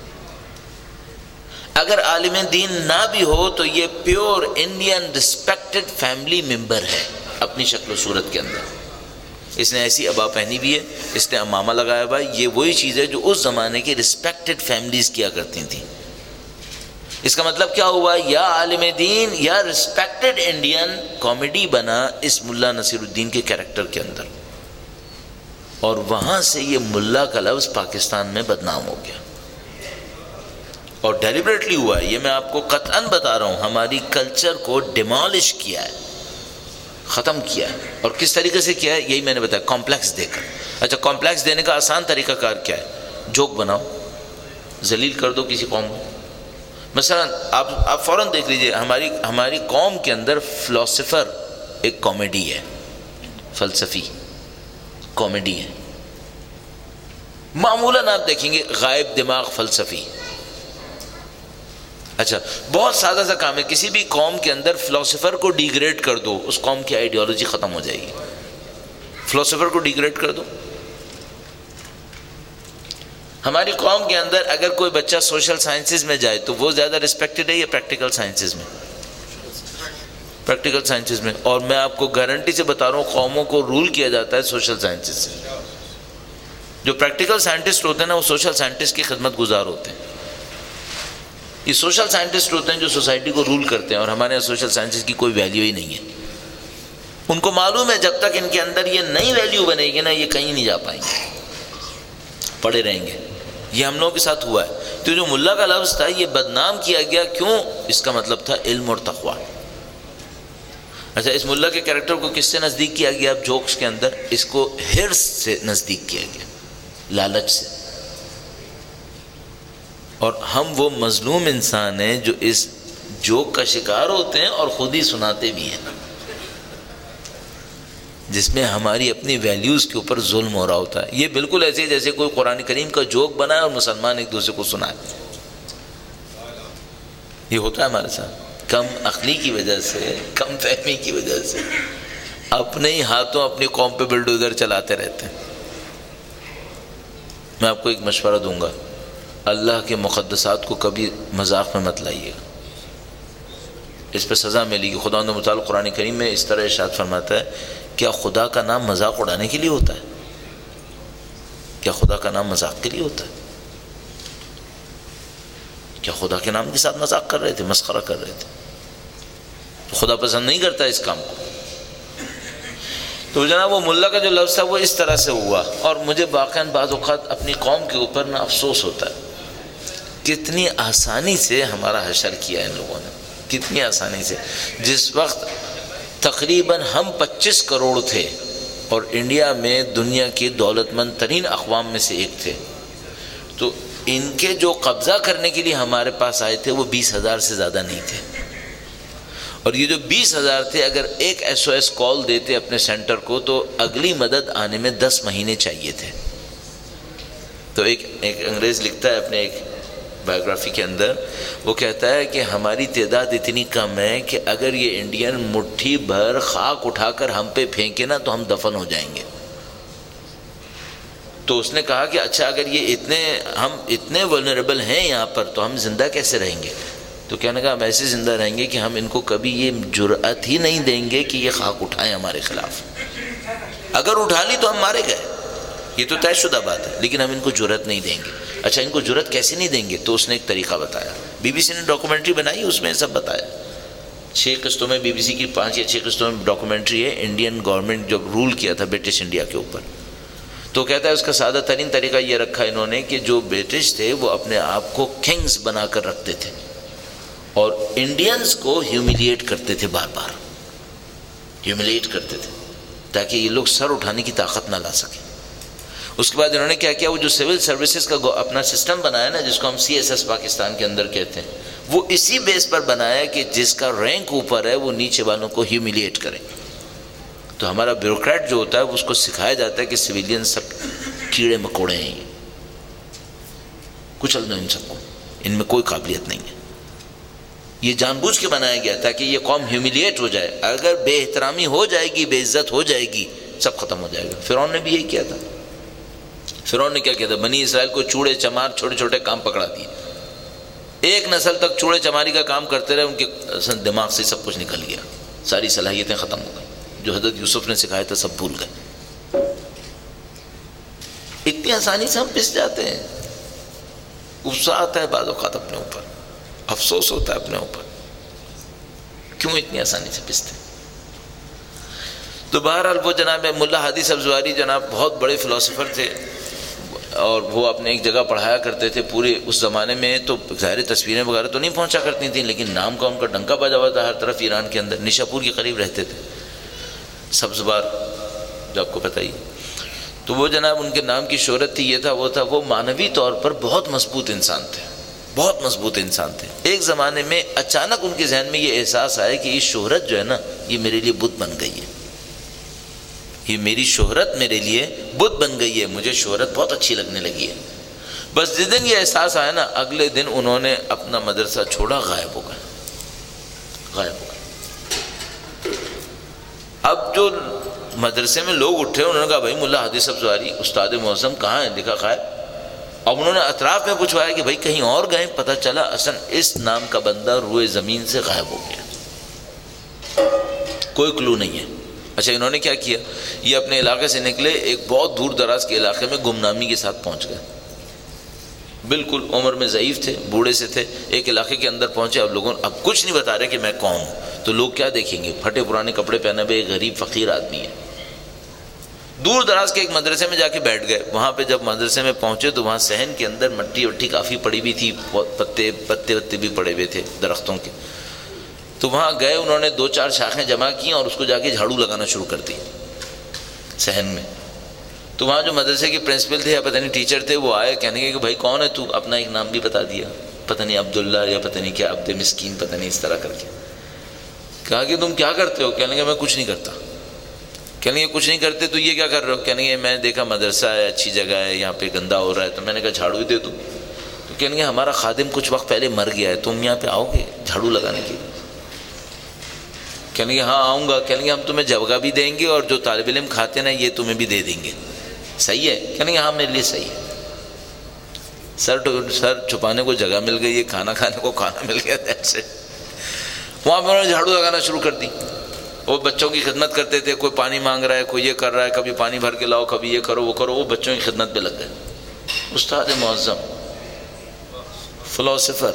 اگر عالم دین نہ بھی ہو تو یہ pure Indian respected family member ہے اپنی شکل و صورت کے اندر۔ اس نے ایسی عبا پہنی بھی ہے، اس نے امامہ لگایا ہوا ہے، یہ وہی چیز ہے جو اس زمانے کی رسپیکٹڈ فیملیز کیا کرتی تھیں۔ اس کا مطلب کیا ہوا؟ یا عالم دین یا رسپیکٹڈ انڈین کامیڈی بنا اس ملا نصیر الدین کے کیریکٹر کے اندر، اور وہاں سے یہ ملا کا لفظ پاکستان میں بدنام ہو گیا، اور ڈیلیبریٹلی ہوا ہے، یہ میں آپ کو قطعاً بتا رہا ہوں۔ ہماری کلچر کو ڈیمالش کیا ہے، ختم کیا ہے، اور کس طریقے سے کیا ہے یہی میں نے بتایا، کمپلیکس دے کر۔ اچھا کمپلیکس دینے کا آسان طریقہ کار کیا ہے؟ جوک بناؤ، ذلیل کر دو کسی قوم کو۔ مثلا آپ فوراً دیکھ لیجئے، ہماری قوم کے اندر فلاسفر ایک کامیڈی ہے، فلسفی کامیڈی ہے۔ معمولاً آپ دیکھیں گے غائب دماغ فلسفی۔ اچھا بہت سادہ سا کام ہے، کسی بھی قوم کے اندر فلاسفر کو ڈیگریڈ کر دو، اس قوم کی آئیڈیالوجی ختم ہو جائے گی۔ فلاسفر کو ڈیگریڈ کر دو۔ ہماری قوم کے اندر اگر کوئی بچہ سوشل سائنسز میں جائے تو وہ زیادہ رسپیکٹڈ ہے یا پریکٹیکل سائنسز میں؟ پریکٹیکل سائنسز میں۔ اور میں آپ کو گارنٹی سے بتا رہا ہوں قوموں کو رول کیا جاتا ہے سوشل سائنسز سے۔ جو پریکٹیکل سائنٹسٹ ہوتے ہیں نا وہ سوشل سائنٹسٹ کی خدمت گزار ہوتے ہیں۔ یہ سوشل سائنٹسٹ ہوتے ہیں جو سوسائٹی کو رول کرتے ہیں، اور ہمارے یہاں سوشل سائنسز کی کوئی ویلیو ہی نہیں ہے۔ ان کو معلوم ہے جب تک ان کے اندر یہ نئی ویلیو بنے گی نا یہ کہیں نہیں جا پائیں گے، پڑے رہیں گے۔ یہ ہم لوگوں کے ساتھ ہوا ہے۔ تو جو ملا کا لفظ تھا یہ بدنام کیا گیا، کیوں؟ اس کا مطلب تھا علم اور تقوی۔ اچھا اس ملا کے کیریکٹر کو کس سے نزدیک کیا گیا؟ اب جوکس کے اندر اس کو ہرس سے نزدیک کیا گیا، لالچ سے۔ اور ہم وہ مظلوم انسان ہیں جو اس جوک کا شکار ہوتے ہیں اور خود ہی سناتے بھی ہیں، جس میں ہماری اپنی ویلیوز کے اوپر ظلم ہو رہا ہوتا ہے۔ یہ بالکل ایسے ہی جیسے کوئی قرآن کریم کا جوک بنائے اور مسلمان ایک دوسرے کو سنائے۔ یہ ہوتا ہے ہمارے ساتھ، کم عقلی کی وجہ سے، کم فہمی کی وجہ سے اپنے ہی ہاتھوں اپنی قوم پہ بلڈوزر چلاتے رہتے ہیں۔ میں آپ کو ایک مشورہ دوں گا، اللہ کے مقدسات کو کبھی مذاق میں مت لائیے گا، اس پہ سزا ملے گی۔ خداوند متعال قرآن کریم میں اس طرح ارشاد فرماتا ہے، کیا خدا کا نام مذاق اڑانے کے لیے ہوتا ہے؟ کیا خدا کا نام مذاق کے لیے ہوتا ہے؟ کیا خدا کے نام کے ساتھ مذاق کر رہے تھے، مسخرہ کر رہے تھے؟ تو خدا پسند نہیں کرتا اس کام کو۔ تو جناب وہ ملا کا جو لفظ تھا وہ اس طرح سے ہوا، اور مجھے واقعاً بعض اوقات اپنی قوم کے اوپر نا افسوس ہوتا ہے، کتنی آسانی سے ہمارا حشر کیا ان لوگوں نے، کتنی آسانی سے۔ جس وقت تقریباً ہم 25 کروڑ تھے اور انڈیا میں دنیا کی دولت مند ترین اقوام میں سے ایک تھے، تو ان کے جو قبضہ کرنے کے لیے ہمارے پاس آئے تھے وہ 20,000 سے زیادہ نہیں تھے، اور یہ جو 20,000 تھے اگر ایک SOS کال دیتے اپنے سینٹر کو تو اگلی مدد آنے میں 10 مہینے چاہیے تھے۔ تو ایک انگریز لکھتا ہے اپنے ایک بایوگرافی کے اندر، وہ کہتا ہے کہ ہماری تعداد اتنی کم ہے کہ اگر یہ انڈین مٹھی بھر خاک اٹھا کر ہم پہ پھینکے نا تو ہم دفن ہو جائیں گے۔ تو اس نے کہا کہ اچھا اگر یہ ہم اتنے ولنریبل ہیں یہاں پر تو ہم زندہ کیسے رہیں گے؟ تو کہنے کا ہم ایسے زندہ رہیں گے کہ ہم ان کو کبھی یہ جرأت ہی نہیں دیں گے کہ یہ خاک اٹھائیں ہمارے خلاف، اگر اٹھا لی تو ہم مارے گئے، یہ تو طے شدہ بات ہے، لیکن ہم ان کو جرأت نہیں دیں گے۔ اچھا ان کو جرأت کیسے نہیں دیں گے؟ تو اس نے ایک طریقہ بتایا، BBC نے ڈاکومنٹری بنائی، اس میں سب بتایا، 6 قسطوں میں BBC کی 5 یا 6 قسطوں میں ڈاکومنٹری ہے، انڈین گورنمنٹ جب رول کیا تھا برٹش انڈیا کے اوپر۔ تو کہتا ہے اس کا سادہ ترین طریقہ یہ رکھا انہوں نے کہ جو برٹش تھے وہ اپنے آپ کو کنگز بنا کر رکھتے تھے اور انڈینز کو ہیوملیٹ کرتے تھے، بار بار ہیوملیٹ کرتے تھے تاکہ یہ لوگ سر اٹھانے کی طاقت نہ لا سکیں۔ اس کے بعد انہوں نے کیا کیا، وہ جو سول سروسز کا اپنا سسٹم بنایا نا، جس کو ہم CSS پاکستان کے اندر کہتے ہیں، وہ اسی بیس پر بنایا کہ جس کا رینک اوپر ہے وہ نیچے والوں کو ہیوملیٹ کرے۔ تو ہمارا بیوروکریٹ جو ہوتا ہے اس کو سکھایا جاتا ہے کہ سویلین سب کیڑے مکوڑے ہیں، کچل دو ان سب کو، ان میں کوئی قابلیت نہیں ہے۔ یہ جان بوجھ کے بنایا گیا تاکہ یہ قوم ہیوملیٹ ہو جائے، اگر بے احترامی ہو جائے گی، بے عزت ہو جائے گی، سب ختم ہو جائے گا۔ فرعون نے بھی یہی کیا تھا۔ فرعون نے کیا کیا تھا، بنی اسرائیل کو چوڑے چمار چھوٹے چھوٹے کام پکڑا دیے، ایک نسل تک چوڑے چماری کا کام کرتے رہے، ان کے دماغ سے سب کچھ نکل گیا، ساری صلاحیتیں ختم ہو گئی، جو حضرت یوسف نے سکھایا تھا سب بھول گئے۔ اتنی آسانی سے ہم پس جاتے ہیں، غصہ آتا ہے بعض اوقات اپنے اوپر، افسوس ہوتا ہے اپنے اوپر، کیوں اتنی آسانی سے پستے ہیں۔ تو بہرحال وہ جناب ملا ہادی سبزواری جناب بہت بڑے فلاسفر تھے، اور وہ اپنے ایک جگہ پڑھایا کرتے تھے۔ پورے اس زمانے میں تو ظاہر تصویریں وغیرہ تو نہیں پہنچا کرتی تھیں، لیکن نام کا ان کا ڈنکا بجا ہوا تھا ہر طرف ایران کے اندر۔ نشاپور کے قریب رہتے تھے، سبز بار جو آپ کو پتہ ہی۔ تو وہ جناب ان کے نام کی شہرت تھی، یہ تھا وہ معنوی طور پر بہت مضبوط انسان تھے، بہت مضبوط انسان تھے۔ ایک زمانے میں اچانک ان کے ذہن میں یہ احساس آیا کہ یہ شہرت جو ہے نا یہ میرے لیے بت بن گئی ہے، یہ میری شہرت میرے لیے بت بن گئی ہے، مجھے شہرت بہت اچھی لگنے لگی ہے۔ بس جس دن یہ احساس آیا نا، اگلے دن انہوں نے اپنا مدرسہ چھوڑا، غائب ہو گئے، غائب ہو گئے۔ اب جو مدرسے میں لوگ اٹھے، انہوں نے کہا بھائی ملا ہادی سبزواری استاد معظم کہاں ہیں؟ لکھا غائب۔ اب انہوں نے اطراف میں پوچھوایا کہ بھائی کہیں اور گئے؟ پتہ چلا اصل اس نام کا بندہ روئے زمین سے غائب ہو گیا، کوئی کلو نہیں ہے۔ اچھا انہوں نے کیا کیا، یہ اپنے علاقے سے نکلے، ایک بہت دور دراز کے علاقے میں گمنامی کے ساتھ پہنچ گئے، بالکل عمر میں ضعیف تھے، بوڑھے سے تھے، ایک علاقے کے اندر پہنچے۔ اب کچھ نہیں بتا رہے کہ میں کون ہوں، تو لوگ کیا دیکھیں گے، پھٹے پرانے کپڑے پہنے ہوئے ایک غریب فقیر آدمی ہے۔ دور دراز کے ایک مدرسے میں جا کے بیٹھ گئے۔ وہاں پہ جب مدرسے میں پہنچے تو وہاں صحن کے اندر مٹی وٹی کافی پڑی ہوئی تھی، پتے بھی پڑے ہوئے تھے درختوں کے۔ تو وہاں گئے، انہوں نے 2-4 شاخیں جمع کی اور اس کو جا کے جھاڑو لگانا شروع کر دی صحن میں۔ تو وہاں جو مدرسے کے پرنسپل تھے یا پتہ نہیں ٹیچر تھے، وہ آئے، کہنے کے کہ بھائی کون ہے تو؟ اپنا ایک نام بھی بتا دیا، پتہ نہیں عبداللہ یا پتہ نہیں کیا، عبد مسکین پتہ نہیں اس طرح کر کے۔ کہا کہ تم کیا کرتے ہو؟ کہنے کے میں کچھ نہیں کرتا۔ کہنے کے کچھ نہیں کرتے تو یہ کیا کر رہے ہو؟ کہنے کے میں دیکھا مدرسہ ہے، اچھی جگہ ہے، یہاں پہ گندا ہو رہا ہے تو میں نے کہا جھاڑو ہی دے دوں۔ تو کہیں گے ہمارا خادم کچھ وقت پہلے مر گیا ہے، تم یہاں پہ آؤ گے جھاڑو لگانے کے لیے؟ کہیں گے ہاں آؤں گا. کہیں گے ہم تمہیں جگہ بھی دیں گے اور جو طالب علم کھاتے نا یہ تمہیں بھی دے دیں گے. صحیح ہے؟ کہیں گے ہاں میرے لیے صحیح ہے. سر چھپانے کو جگہ مل گئی ہے، کھانا کھانے کو کھانا مل گیا. وہاں پہ انہوں نے جھاڑو لگانا شروع کر دی. وہ بچوں کی خدمت کرتے تھے، کوئی پانی مانگ رہا ہے، کوئی یہ کر رہا ہے، کبھی پانی بھر کے لاؤ، کبھی یہ کرو وہ کرو. وہ بچوں کی خدمت پہ لگ گئے. استاد معظم فلاسفر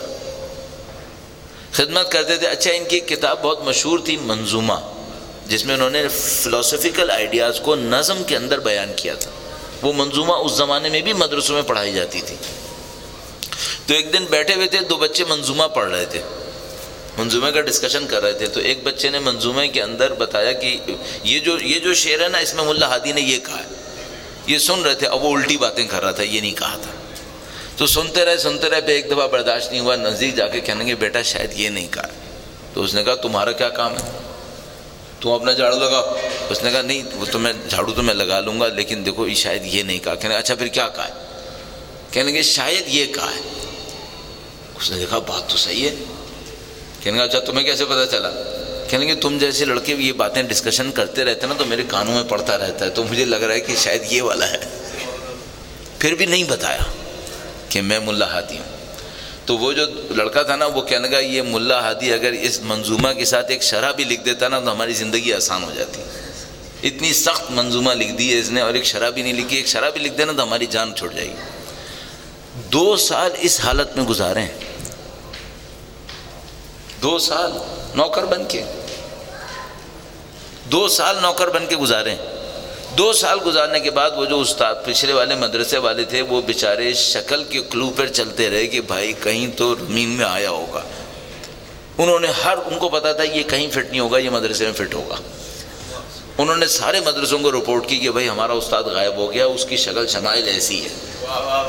خدمت کرتے تھے. اچھا ان کی کتاب بہت مشہور تھی منظومہ، جس میں انہوں نے فلاسفیکل آئیڈیاز کو نظم کے اندر بیان کیا تھا. وہ منظومہ اس زمانے میں بھی مدرسوں میں پڑھائی جاتی تھی. تو ایک دن بیٹھے ہوئے تھے، دو بچے منظومہ پڑھ رہے تھے، منظومے کا ڈسکشن کر رہے تھے. تو ایک بچے نے منظومے کے اندر بتایا کہ یہ جو شعر ہے نا اس میں ملا ہادی نے یہ کہا ہے. یہ سن رہے تھے، اب وہ الٹی باتیں کر رہا تھا، یہ نہیں کہا تھا. تو سنتے رہے پہ ایک دفعہ برداشت نہیں ہوا، نزدیک جا کے کہنے گے بیٹا شاید یہ نہیں کہا. تو اس نے کہا تمہارا کیا کام ہے، تم اپنا جھاڑو لگا. اس نے کہا نہیں وہ تو میں جھاڑو تو میں لگا لوں گا، لیکن دیکھو یہ شاید یہ نہیں کہا. کہنے اچھا پھر کیا کہا ہے؟ کہنے گے شاید یہ کہا ہے. اس نے دیکھا بات تو صحیح ہے. کہنے گا اچھا تمہیں کیسے پتہ چلا؟ کہنے گے تم جیسے لڑکے یہ باتیں ڈسکشن کرتے رہتے نا تو میرے کانوں میں پڑتا رہتا ہے، تو مجھے لگ رہا ہے کہ شاید یہ والا ہے. پھر بھی نہیں بتایا کہ میں ملا ہادی ہوں. تو وہ جو لڑکا تھا نا وہ کہنے لگا یہ ملا ہادی اگر اس منظومہ کے ساتھ ایک شرح بھی لکھ دیتا نا تو ہماری زندگی آسان ہو جاتی. اتنی سخت منظومہ لکھ دی ہے اس نے اور ایک شرح بھی نہیں لکھی. ایک شرح بھی لکھ دینا تو ہماری جان چھوٹ جائے گی. 2 سال اس حالت میں گزارے ہیں، 2 سال نوکر بن کے، 2 سال نوکر بن کے گزارے. 2 سال گزارنے کے بعد وہ جو استاد پچھلے والے مدرسے والے تھے وہ بیچارے شکل کے کلو پر چلتے رہے کہ بھائی کہیں تو زمین میں آیا ہوگا. انہوں نے ان کو پتا تھا یہ کہیں فٹ نہیں ہوگا، یہ مدرسے میں فٹ ہوگا. انہوں نے سارے مدرسوں کو رپورٹ کی کہ بھائی ہمارا استاد غائب ہو گیا، اس کی شکل شمائل ایسی ہے.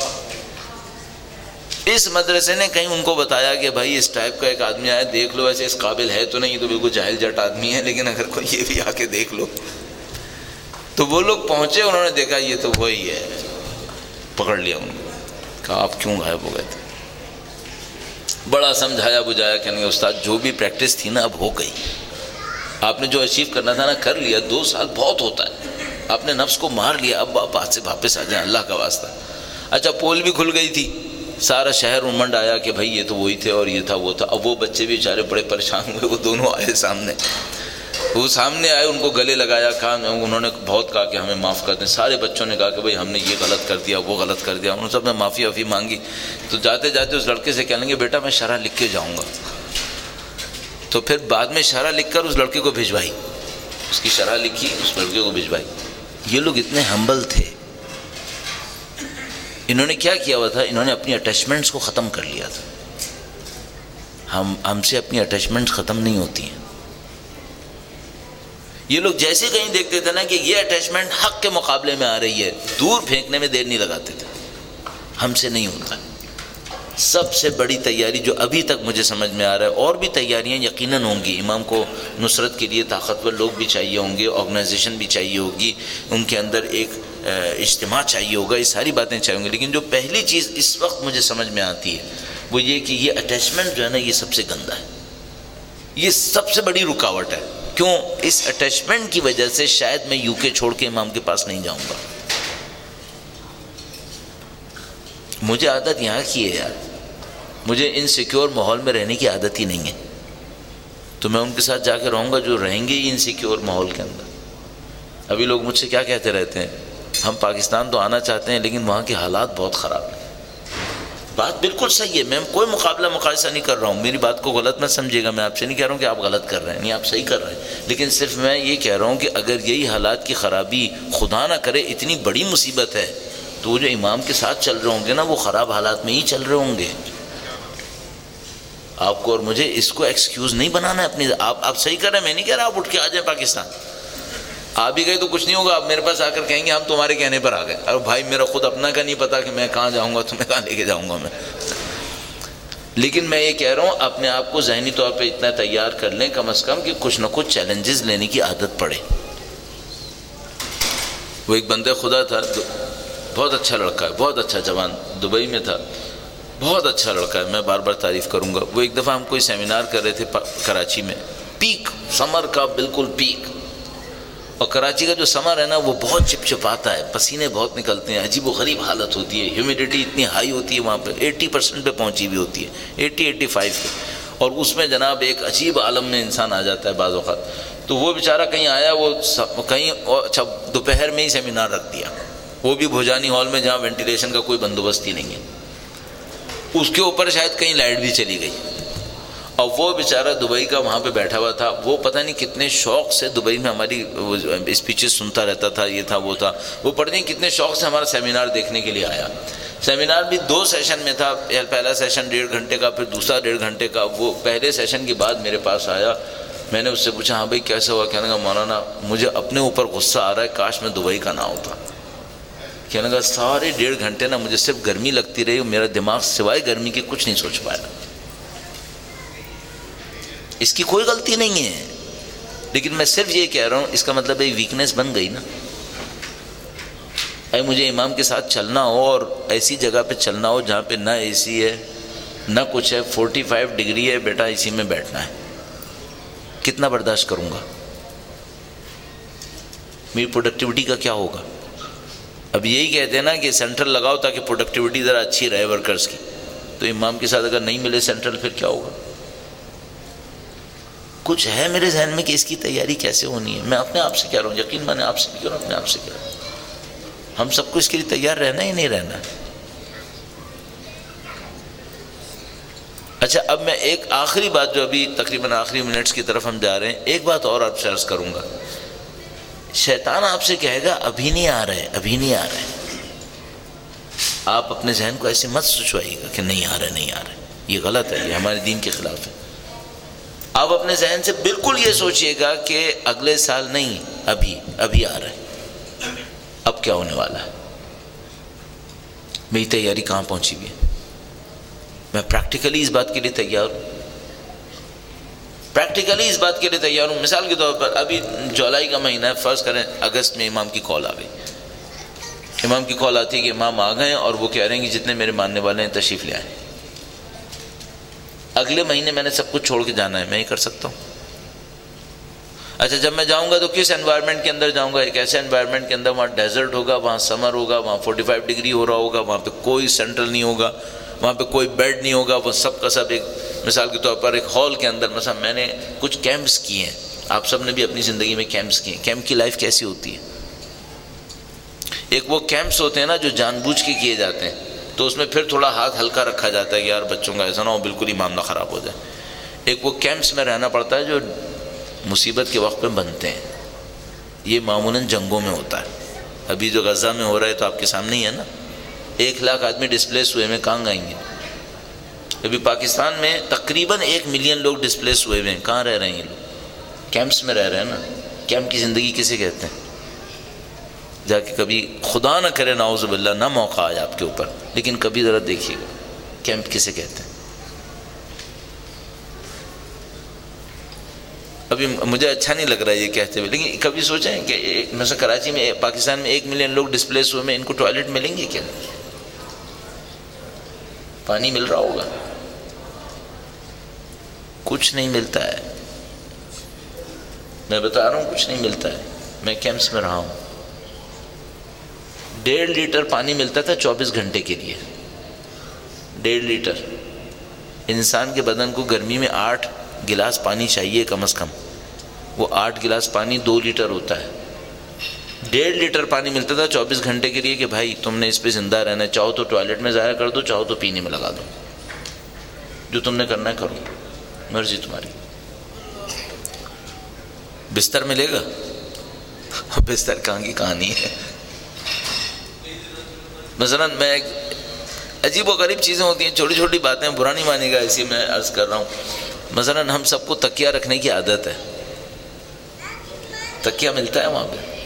اس مدرسے نے کہیں ان کو بتایا کہ بھائی اس ٹائپ کا ایک آدمی آیا، دیکھ لو ایسے اس قابل ہے تو نہیں، یہ تو بالکل جاہل جٹ آدمی ہے، لیکن اگر کوئی یہ بھی آ کے دیکھ لو. تو وہ لوگ پہنچے، انہوں نے دیکھا یہ تو وہی ہے. پکڑ لیا ان کو، کہا آپ کیوں غائب ہو گئے تھے؟ بڑا سمجھایا بجھایا. کہنے گے استاد جو بھی پریکٹس تھی نا اب ہو گئی، آپ نے جو اچیو کرنا تھا نا کر لیا. 2 سال بہت ہوتا ہے، آپ نے نفس کو مار لیا، اب آپ بات سے واپس آ جائیں اللہ کا واسطہ. اچھا پول بھی کھل گئی تھی، سارا شہر امنڈ آیا کہ بھائی یہ تو وہی تھے اور یہ تھا وہ تھا. اب وہ بچے بھی بیچارے بڑے پریشان ہوئے. وہ دونوں آئے سامنے، وہ سامنے آئے، ان کو گلے لگایا. کہا انہوں نے بہت کہا کہ ہمیں معاف کر دیں. سارے بچوں نے کہا کہ بھائی ہم نے یہ غلط کر دیا وہ غلط کر دیا. انہوں نے سب نے معافی مانگی. تو جاتے جاتے اس لڑکے سے کہنے گے بیٹا میں شرح لکھ کے جاؤں گا. تو پھر بعد میں شرح لکھ کر اس لڑکے کو بھجوائی، اس کی شرح لکھی اس لڑکے کو بھجوائی. یہ لوگ اتنے ہمبل تھے، انہوں نے کیا کیا ہوا تھا، انہوں نے اپنی اٹیچمنٹس کو ختم کر لیا تھا. ہم سے اپنی اٹیچمنٹس ختم نہیں ہوتی ہیں. یہ لوگ جیسے کہیں دیکھتے تھے نا کہ یہ اٹیچمنٹ حق کے مقابلے میں آ رہی ہے، دور پھینکنے میں دیر نہیں لگاتے تھے. ہم سے نہیں ہوتا. سب سے بڑی تیاری جو ابھی تک مجھے سمجھ میں آ رہا ہے، اور بھی تیاریاں یقیناً ہوں گی، امام کو نصرت کے لیے طاقتور لوگ بھی چاہیے ہوں گے، آرگنائزیشن بھی چاہیے ہوگی، ان کے اندر ایک اجتماع چاہیے ہوگا، یہ ساری باتیں چاہیے ہوں گی. لیکن جو پہلی چیز اس وقت مجھے سمجھ میں آتی ہے وہ یہ کہ یہ اٹیچمنٹ جو ہے نا یہ سب سے گندا ہے، یہ سب سے بڑی رکاوٹ ہے. کیوں؟ اس اٹیچمنٹ کی وجہ سے شاید میں یو کے چھوڑ کے امام کے پاس نہیں جاؤں گا. مجھے عادت یہاں کی ہے یار، مجھے انسیکیور ماحول میں رہنے کی عادت ہی نہیں ہے. تو میں ان کے ساتھ جا کے رہوں گا جو رہیں گے انسیکیور ماحول کے اندر. ابھی لوگ مجھ سے کیا کہتے رہتے ہیں، ہم پاکستان تو آنا چاہتے ہیں لیکن وہاں کے حالات بہت خراب ہیں. بات بالکل صحیح ہے، میں کوئی مقایسہ نہیں کر رہا ہوں، میری بات کو غلط مت سمجھیے گا. میں آپ سے نہیں کہہ رہا ہوں کہ آپ غلط کر رہے ہیں، نہیں آپ صحیح کر رہے ہیں. لیکن صرف میں یہ کہہ رہا ہوں کہ اگر یہی حالات کی خرابی خدا نہ کرے اتنی بڑی مصیبت ہے تو وہ جو امام کے ساتھ چل رہے ہوں گے نا وہ خراب حالات میں ہی چل رہے ہوں گے. آپ کو اور مجھے اس کو ایکسکیوز نہیں بنانا ہے اپنی. آپ صحیح کر رہے ہیں، میں نہیں کہہ رہا آپ اٹھ کے آ جائیں پاکستان. آ بھی گئے تو کچھ نہیں ہوگا، آپ میرے پاس آ کر کہیں گے ہم تمہارے کہنے پر آ گئے. اور بھائی میرا خود اپنا کا نہیں پتا کہ میں کہاں جاؤں گا، تمہیں کہاں لے کے جاؤں گا میں. لیکن میں یہ کہہ رہا ہوں اپنے آپ کو ذہنی طور پہ اتنا تیار کر لیں کم از کم کہ کچھ نہ کچھ چیلنجز لینے کی عادت پڑے. وہ ایک بندے خدا تھا، بہت اچھا لڑکا ہے، بہت اچھا جوان، دبئی میں تھا. بہت اچھا لڑکا ہے، میں بار بار تعریف کروں گا. وہ ایک دفعہ ہم کوئی سیمینار کر رہے تھے کراچی میں، پیک سمر کا بالکل پیک. اور کراچی کا جو سمر ہے نا وہ بہت چپچپاتا ہے، پسینے بہت نکلتے ہیں، عجیب و غریب حالت ہوتی ہے، ہیومیڈیٹی اتنی ہائی ہوتی ہے وہاں پہ 80% پہ پہنچی ہوئی ہوتی ہے، 80-85 پہ. اور اس میں جناب ایک عجیب عالم میں انسان آ جاتا ہے بعض اوقات. تو وہ بیچارہ کہیں آیا، وہ کہیں اچھا دوپہر میں ہی سیمینار رکھ دیا، وہ بھی بھوجانی ہال میں جہاں وینٹیلیشن کا کوئی بندوبست ہی نہیں ہے. اس کے اوپر شاید کہیں لائٹ بھی چلی گئی. اور وہ بیچارہ دبئی کا وہاں پہ بیٹھا ہوا تھا، وہ پتہ نہیں کتنے شوق سے دبئی میں ہماری اسپیچز سنتا رہتا تھا، یہ تھا وہ تھا. وہ پتہ نہیں کتنے شوق سے ہمارا سیمینار دیکھنے کے لیے آیا. سیمینار بھی 2 سیشن میں تھا، پہلا سیشن 1.5 گھنٹے کا، پھر دوسرا 1.5 گھنٹے کا. وہ پہلے سیشن کے بعد میرے پاس آیا، میں نے اس سے پوچھا ہاں بھائی کیسا ہوا؟ کہنے لگا مولانا مجھے اپنے اوپر غصہ آ رہا ہے، کاش میں دبئی کا نہ ہوتا. کہنے لگا سارے 1.5 گھنٹے نا مجھے صرف گرمی لگتی رہی، میرا دماغ سوائے گرمی کے کچھ نہیں سوچ پایا. اس کی کوئی غلطی نہیں ہے، لیکن میں صرف یہ کہہ رہا ہوں اس کا مطلب ایک ویکنیس بن گئی نا. اے مجھے امام کے ساتھ چلنا ہو اور ایسی جگہ پہ چلنا ہو جہاں پہ نہ اے سی ہے نہ کچھ ہے، 45 ڈگری ہے، بیٹا اسی میں بیٹھنا ہے. کتنا برداشت کروں گا؟ میری پروڈکٹیوٹی کا کیا ہوگا؟ اب یہی کہتے ہیں نا کہ سینٹرل لگاؤ تاکہ پروڈکٹیوٹی ذرا اچھی رہے ورکرز کی. تو امام کے ساتھ اگر نہیں ملے سینٹرل پھر کیا ہوگا؟ کچھ ہے میرے ذہن میں کہ اس کی تیاری کیسے ہونی ہے. میں اپنے آپ سے کہہ رہا ہوں، یقین میں نے آپ سے بھی کہہ رہا ہوں، اپنے آپ سے کہہ رہا ہوں. ہم سب کو اس کے لیے تیار رہنا ہی نہیں رہنا. اچھا اب میں ایک آخری بات، جو ابھی تقریباً آخری منٹس کی طرف ہم جا رہے ہیں، ایک بات اور آپ سے عرض کروں گا. شیطان آپ سے کہے گا ابھی نہیں آ رہے، ابھی نہیں آ رہے. آپ اپنے ذہن کو ایسے مت سوچوائیے گا کہ نہیں آ رہے نہیں آ رہے، یہ غلط ہے، یہ ہمارے دین کے خلاف ہے. آپ اپنے ذہن سے بالکل یہ سوچئے گا کہ اگلے سال نہیں، ابھی آ رہے. اب کیا ہونے والا ہے؟ میری تیاری کہاں پہنچی ہوئی ہے؟ میں پریکٹیکلی اس بات کے لیے تیار ہوں، پریکٹیکلی اس بات کے لیے تیار ہوں. مثال کے طور پر ابھی جولائی کا مہینہ ہے، فرض کریں اگست میں امام کی کال آ گئی. امام کی کال آتی ہے کہ امام آ گئے اور وہ کہہ رہے ہیں کہ جتنے میرے ماننے والے ہیں تشریف لے آئیں. اگلے مہینے میں نے سب کچھ چھوڑ کے جانا ہے، میں یہ کر سکتا ہوں؟ اچھا جب میں جاؤں گا تو کس انوائرمنٹ کے اندر جاؤں گا؟ ایک ایسے انوائرمنٹ کے اندر وہاں ڈیزرٹ ہوگا، وہاں سمر ہوگا، وہاں 45 ڈگری ہو رہا ہوگا، وہاں پہ کوئی سینٹرل نہیں ہوگا، وہاں پہ کوئی بیڈ نہیں ہوگا. وہ سب کا سب ایک مثال کے طور پر ایک ہال کے اندر. مثلا میں نے کچھ کیمپس کیے ہیں، آپ سب نے بھی اپنی زندگی میں کیمپس کیے ہیں. کیمپ کی لائف کیسی ہوتی ہے؟ ایک وہ کیمپس ہوتے ہیں نا جو جان بوجھ کے کیے جاتے ہیں، تو اس میں پھر تھوڑا ہاتھ ہلکا رکھا جاتا ہے کہ یار بچوں کا ایسا نہ ہو بالکل ہی معاملہ خراب ہو جائے. ایک وہ کیمپس میں رہنا پڑتا ہے جو مصیبت کے وقت پہ بنتے ہیں. یہ معمولاً جنگوں میں ہوتا ہے. ابھی جو غزہ میں ہو رہا ہے تو آپ کے سامنے ہی ہے نا، 1 لاکھ آدمی ڈسپلیس ہوئے ہیں، کہاں گائیں گے؟ ابھی پاکستان میں تقریباً 1 ملین لوگ ڈسپلیس ہوئے ہیں، کہاں رہ رہے ہیں یہ لوگ؟ کیمپس میں رہ رہے ہیں نا. کیمپ کی زندگی کسے کہتے ہیں؟ جا کے کبھی خدا نہ کرے نعوذ باللہ نہ موقع آئے آپ کے اوپر، لیکن کبھی ذرا دیکھیے گا کیمپ کسے کہتے ہیں. ابھی مجھے اچھا نہیں لگ رہا ہے یہ کہتے ہوئے، لیکن کبھی سوچیں کہ مثلا کراچی میں پاکستان میں 1 ملین لوگ ڈسپلیس ہوئے ہیں، ان کو ٹوائلٹ ملیں گے کیا؟ پانی مل رہا ہوگا؟ کچھ نہیں ملتا ہے. میں بتا رہا ہوں کچھ نہیں ملتا ہے. میں کیمپس میں رہا ہوں، 1.5 لیٹر پانی ملتا تھا 24 گھنٹے کے لیے. 1.5 لیٹر. انسان کے بدن کو گرمی میں 8 گلاس پانی چاہیے کم از کم. وہ 8 گلاس پانی 2 لیٹر ہوتا ہے. 1.5 لیٹر پانی ملتا تھا 24 گھنٹے کے لیے کہ بھائی تم نے اس پہ زندہ رہنا ہے، چاہو تو ٹوائلٹ میں ضائع کر دو، چاہو تو پینے میں لگا دو، جو تم نے کرنا ہے کرو، مرضی تمہاری. بستر ملے گا؟ بستر کہاں کی کہانی ہے. مثلا میں ایک عجیب و غریب چیزیں ہوتی ہیں، چھوٹی چھوٹی باتیں، برا نہیں مانے گا ایسی میں عرض کر رہا ہوں. مثلا ہم سب کو تکیہ رکھنے کی عادت ہے. تکیہ ملتا ہے وہاں پہ؟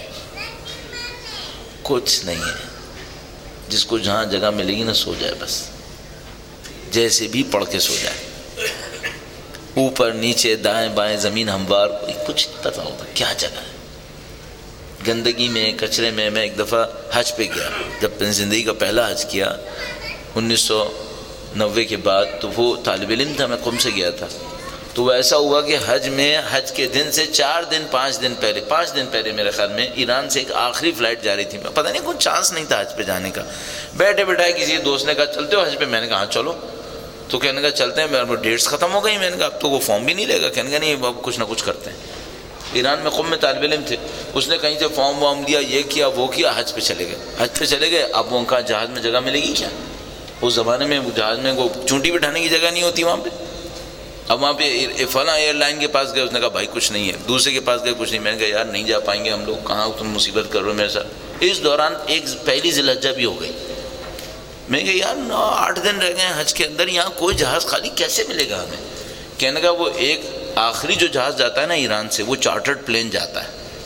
کچھ نہیں ہے. جس کو جہاں جگہ ملے گی نا سو جائے، بس جیسے بھی پڑھ کے سو جائے، اوپر نیچے دائیں بائیں زمین ہموار، کچھ نہیں پتا ہوتا کیا جگہ ہے. گندگی میں کچرے میں. میں ایک دفعہ حج پہ گیا، جب زندگی کا پہلا حج کیا 1990 90 کے بعد، تو وہ طالب علم تھا، میں قم سے گیا تھا، تو وہ ایسا ہوا کہ حج کے دن سے 5 دن پہلے میرے خیال میں ایران سے ایک آخری فلائٹ جا رہی تھی، پتہ نہیں کوئی چانس نہیں تھا حج پہ جانے کا، بیٹھے بیٹھائے کسی دوست نے کہا چلتے ہو حج پہ؟ میں نے کہا ہاں چلو، تو کہنے کا چلتے ہیں، میرے ڈیٹس ختم ہو گئی، میں نے کہا اب تو وہ فارم بھی نہیں لے گا، کہنے کا نہیں اب کچھ نہ کچھ کرتے ہیں۔ ایران میں قم میں طالب علم تھے، اس نے کہیں سے فارم وارم دیا، یہ کیا وہ کیا، حج پہ چلے گئے۔ اب وہ کہا جہاز میں جگہ ملے گی کیا؟ اس زمانے میں جہاز میں وہ چونٹی بٹھانے کی جگہ نہیں ہوتی وہاں پہ۔ اب وہاں پہ فلاں ایئر لائن کے پاس گئے، اس نے کہا بھائی کچھ نہیں ہے، دوسرے کے پاس گئے کچھ نہیں، میں نے کہا یار نہیں جا پائیں گے ہم لوگ، کہاں تم مصیبت کر رہے ہو میرے ساتھ۔ اس دوران ایک پہلی ذی الحجہ بھی ہو گئی، میں نے کہا یار 8 دن رہ گئے ہیں حج کے اندر، یہاں کوئی جہاز خالی کیسے ملے گا ہمیں؟ کہنے کا وہ ایک آخری جو جہاز جاتا ہے نا ایران سے، وہ چارٹرڈ پلین جاتا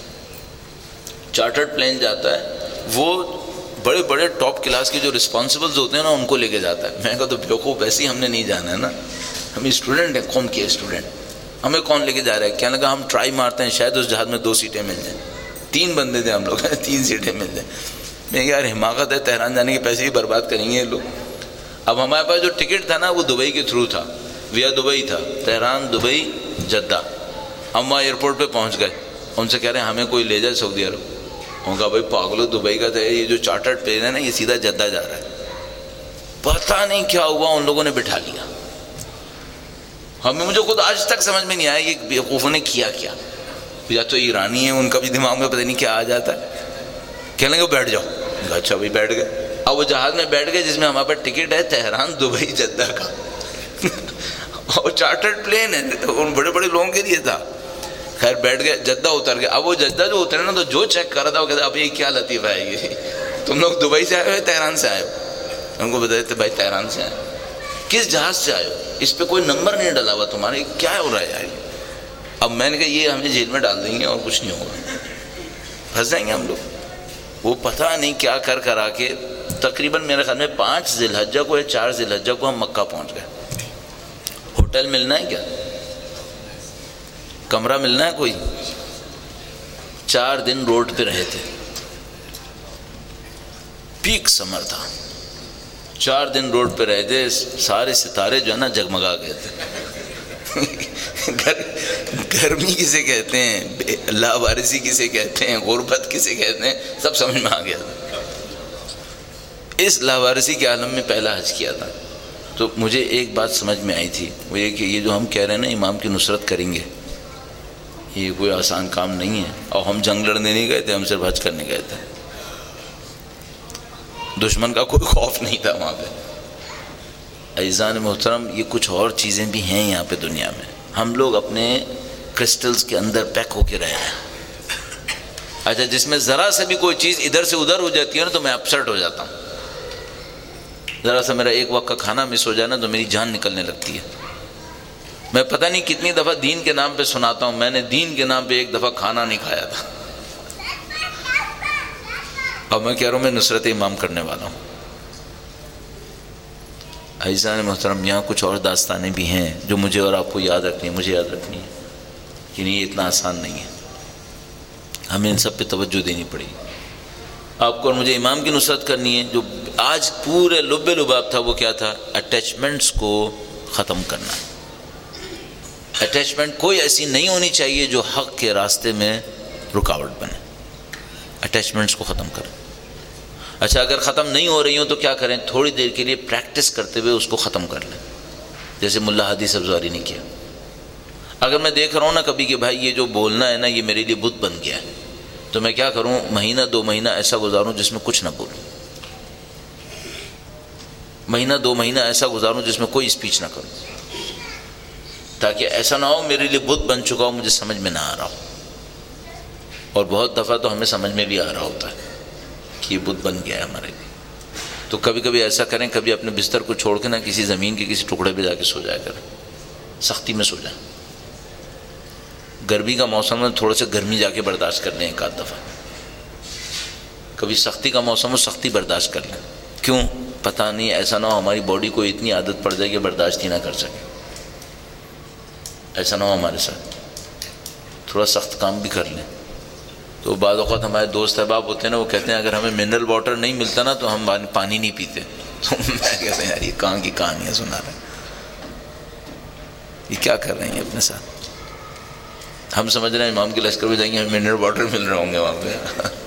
ہے، وہ بڑے بڑے ٹاپ کلاس کے جو رسپانسبلز ہوتے ہیں نا ان کو لے کے جاتا ہے۔ میں نے کہا تو بیوقوف ایسے ہی ہم نے نہیں جانا ہے نا، ہم اسٹوڈنٹ ہیں، قوم کے اسٹوڈنٹ، ہمیں کون لے کے جا رہا ہے؟ کہنے لگا ہم ٹرائی مارتے ہیں شاید اس جہاز میں 2 سیٹیں مل جائیں، 3 بندے تھے ہم لوگ، 3 سیٹیں مل جائیں۔ میں یار حماقت ہے، تہران جانے کے پیسے ہی برباد کریں گے یہ لوگ۔ اب ہمارے پاس جو ٹکٹ تھا نا وہ دبئی کے تھرو تھا، ویا دبئی تھا، تہران دبئی جدہ۔ ہم وہاں ایئرپورٹ پہ پہنچ گئے، ان سے کہہ رہے ہیں ہمیں کوئی لے جائے سعودی عرب۔ انہوں نے کہا بھائی پاگلو، دبئی کا تھا یہ جو چارٹرڈ پلین ہے نا یہ سیدھا جدہ جا رہا ہے۔ پتہ نہیں کیا ہوا، ان لوگوں نے بٹھا لیا ہمیں، مجھے خود آج تک سمجھ میں نہیں آیا یہ بیوقوفوں نے کیا کیا۔ یا تو ایرانی ہیں، ان کا بھی دماغ میں پتہ نہیں کیا آ جاتا ہے، کہنے لگے بیٹھ جاؤ۔ اچھا بھائی بیٹھ گئے۔ اب وہ جہاز میں بیٹھ گئے جس میں ہمارے پاس ٹکٹ ہے تہران دبئی جدہ کا، اور چارٹرڈ پلین ہے، ان بڑے بڑے لوگوں کے لیے تھا۔ خیر بیٹھ گئے، جدہ اتر گئے۔ اب وہ جدہ جو اترے نا تو جو چیک کر رہا تھا وہ کہتا اب یہ کیا لطیفہ ہے یہ، تم لوگ دبئی سے آئے ہو تہران سے آئے ہو؟ ان کو بتاتے تھے بھائی تہران سے آئے۔ کس جہاز سے آئے ہو؟ اس پہ کوئی نمبر نہیں ڈلا ہوا تمہارے، کیا ہو رہا ہے یار؟ اب میں نے کہا یہ ہمیں جیل میں ڈال دیں گے اور کچھ نہیں ہوگا، پھنس جائیں گے ہم لوگ۔ وہ پتہ نہیں کیا کر آ کے تقریباً میرے خیال میں 5 ذی الحجہ کو یا 4 ذی الحجہ کو ہم مکہ پہنچ گئے۔ ہوٹل ملنا ہے کیا؟ کمرہ ملنا ہے کوئی؟ 4 دن روڈ پہ رہے تھے، پیک سمر تھا، 4 دن روڈ پہ رہے تھے، سارے ستارے جو ہے نا جگمگا گئے تھے۔ گرمی کسے کہتے ہیں، لاوارثی کسے کہتے ہیں، غربت کسے کہتے ہیں، سب سمجھ میں آ گیا تھا۔ اس لاوارثی کے عالم میں پہلا حج کیا تھا، تو مجھے ایک بات سمجھ میں آئی تھی، وہ یہ کہ یہ جو ہم کہہ رہے ہیں نا امام کی نصرت کریں گے، یہ کوئی آسان کام نہیں ہے، اور ہم جنگ لڑنے نہیں گئے تھے، ہم صرف حج کرنے گئے تھے۔ دشمن کا کوئی خوف نہیں تھا وہاں پہ۔ عزیزان محترم، یہ کچھ اور چیزیں بھی ہیں یہاں پہ دنیا میں، ہم لوگ اپنے کرسٹلز کے اندر پیک ہو کے رہے ہیں۔ اچھا جس میں ذرا سے بھی کوئی چیز ادھر سے ادھر ہو جاتی ہے نا تو میں اپسٹ ہو جاتا ہوں، ذرا سا میرا ایک وقت کا کھانا مس ہو جائے نا تو میری جان نکلنے لگتی ہے۔ میں پتہ نہیں کتنی دفعہ دین کے نام پہ سناتا ہوں، میں نے دین کے نام پہ ایک دفعہ کھانا نہیں کھایا تھا، اب میں کہہ رہا ہوں میں نصرت امام کرنے والا ہوں۔ عزیزان محترم، یہاں کچھ اور داستانیں بھی ہیں جو مجھے اور آپ کو یاد رکھنی ہے، مجھے یاد رکھنی ہے کہ نہیں یہ اتنا آسان نہیں ہے، ہمیں ان سب پہ توجہ دینی پڑے گی۔ آپ کو اور مجھے امام کی نصرت کرنی ہے۔ جو آج پورے لب لباب تھا وہ کیا تھا؟ اٹیچمنٹس کو ختم کرنا۔ اٹیچمنٹ کوئی ایسی نہیں ہونی چاہیے جو حق کے راستے میں رکاوٹ بنے، اٹیچمنٹس کو ختم کریں۔ اچھا اگر ختم نہیں ہو رہی ہوں تو کیا کریں؟ تھوڑی دیر کے لیے پریکٹس کرتے ہوئے اس کو ختم کر لیں، جیسے ملا ہادی سبزواری نے کیا۔ اگر میں دیکھ رہا ہوں نا کبھی کہ بھائی یہ جو بولنا ہے نا یہ میرے لیے بت بن گیا ہے، تو میں کیا کروں؟ مہینہ 2 مہینہ ایسا گزاروں جس میں کچھ نہ بولوں، مہینہ 2 مہینہ ایسا گزاروں جس میں کوئی اسپیچ نہ کروں، تاکہ ایسا نہ ہو میرے لیے بت بن چکا ہو، مجھے سمجھ میں نہ آ رہا ہو۔ اور بہت دفعہ تو ہمیں سمجھ میں بھی آ رہا ہوتا ہے کہ یہ بت بن گیا ہے ہمارے لیے، تو کبھی کبھی ایسا کریں، کبھی اپنے بستر کو چھوڑ کے نا کسی زمین کے کسی ٹکڑے پہ جا کے سو جایا کریں، سختی میں سو جائیں۔ گرمی کا موسم میں تھوڑا سا گرمی جا کے برداشت کر لیں ایک آدھ دفعہ، کبھی سختی کا موسم ہو سختی برداشت کر لیں۔ کیوں؟ پتہ نہیں ایسا نہ ہو ہماری باڈی کو اتنی عادت پڑ جائے کہ برداشت ہی نہ کر سکے، ایسا نہ ہو ہمارے ساتھ، تھوڑا سخت کام بھی کر لیں۔ تو بعض اوقات ہمارے دوست احباب ہوتے ہیں نا، وہ کہتے ہیں اگر ہمیں منرل واٹر نہیں ملتا نا تو ہم پانی نہیں پیتے، تو میں کہتا ہوں یار یہ کہاں کی کہانیاں سنا رہے ہیں، یہ کیا کر رہے ہیں اپنے ساتھ؟ ہم سمجھ رہے ہیں امام کے لشکر میں جائیں گے ہمیں منرل واٹر مل رہے ہوں گے وہاں پہ،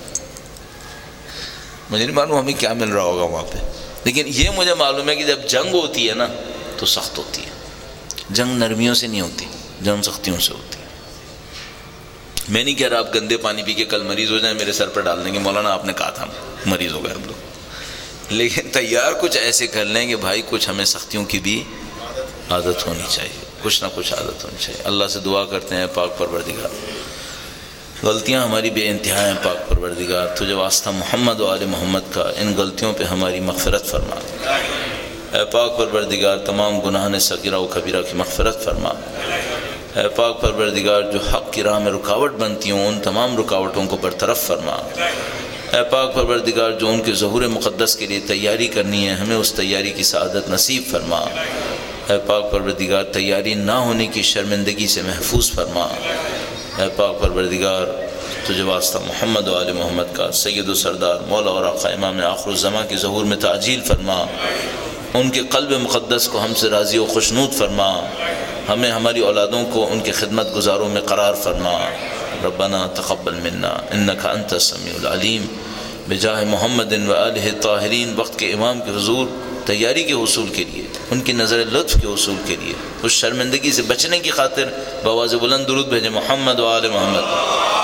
مجھے نہیں معلوم ہمیں کیا مل رہا ہوگا وہاں پہ، لیکن یہ مجھے معلوم ہے کہ جب جنگ ہوتی ہے نا تو سخت ہوتی ہے، جنگ نرمیوں سے نہیں ہوتی، جنگ سختیوں سے ہوتی ہے۔ میں نہیں کہہ رہا آپ گندے پانی پی کے کل مریض ہو جائیں میرے سر پر ڈال دیں گے مولانا آپ نے کہا تھا مریض ہو گئے ہم لوگ، لیکن تیار کچھ ایسے کر لیں کہ بھائی کچھ ہمیں سختیوں کی بھی عادت ہونی چاہیے، کچھ نہ کچھ عادت ہونی چاہیے۔ اللہ سے دعا کرتے ہیں پاک پروردگار غلطیاں ہماری بے انتہا ہیں، پاک پروردگار تجھے واسطہ محمد و آل محمد کا ان غلطیوں پہ ہماری مغفرت فرما، اے پاک پروردگار تمام گناہ صغیرہ و کبیرہ کی مغفرت فرما، اے پاک پروردگار جو حق کی راہ میں رکاوٹ بنتی ہوں ان تمام رکاوٹوں کو برطرف فرما، اے پاک پروردگار جو ان کے ظہور مقدس کے لیے تیاری کرنی ہے ہمیں اس تیاری کی سعادت نصیب فرما، اے پاک پروردگار تیاری نہ ہونے کی شرمندگی سے محفوظ فرما، اے پاک پروردگار تجھے واسطہ محمد و آل محمد کا سید و سردار مولا اور آقا امام آخر الزمان کے ظہور میں تعجیل فرما، ان کے قلب مقدس کو ہم سے راضی و خوشنود فرما، ہمیں ہماری اولادوں کو ان کے خدمت گزاروں میں قرار فرما، ربنا تقبل منا انک انت السمیع العلیم، بجاہ محمد و آلہ الطاہرین۔ وقت کے امام کے حضور تیاری کے حصول کے لیے، ان کی نظر لطف کے حصول کے لیے، اس شرمندگی سے بچنے کی خاطر بآواز بلند درود بھیجے محمد و آل محمد۔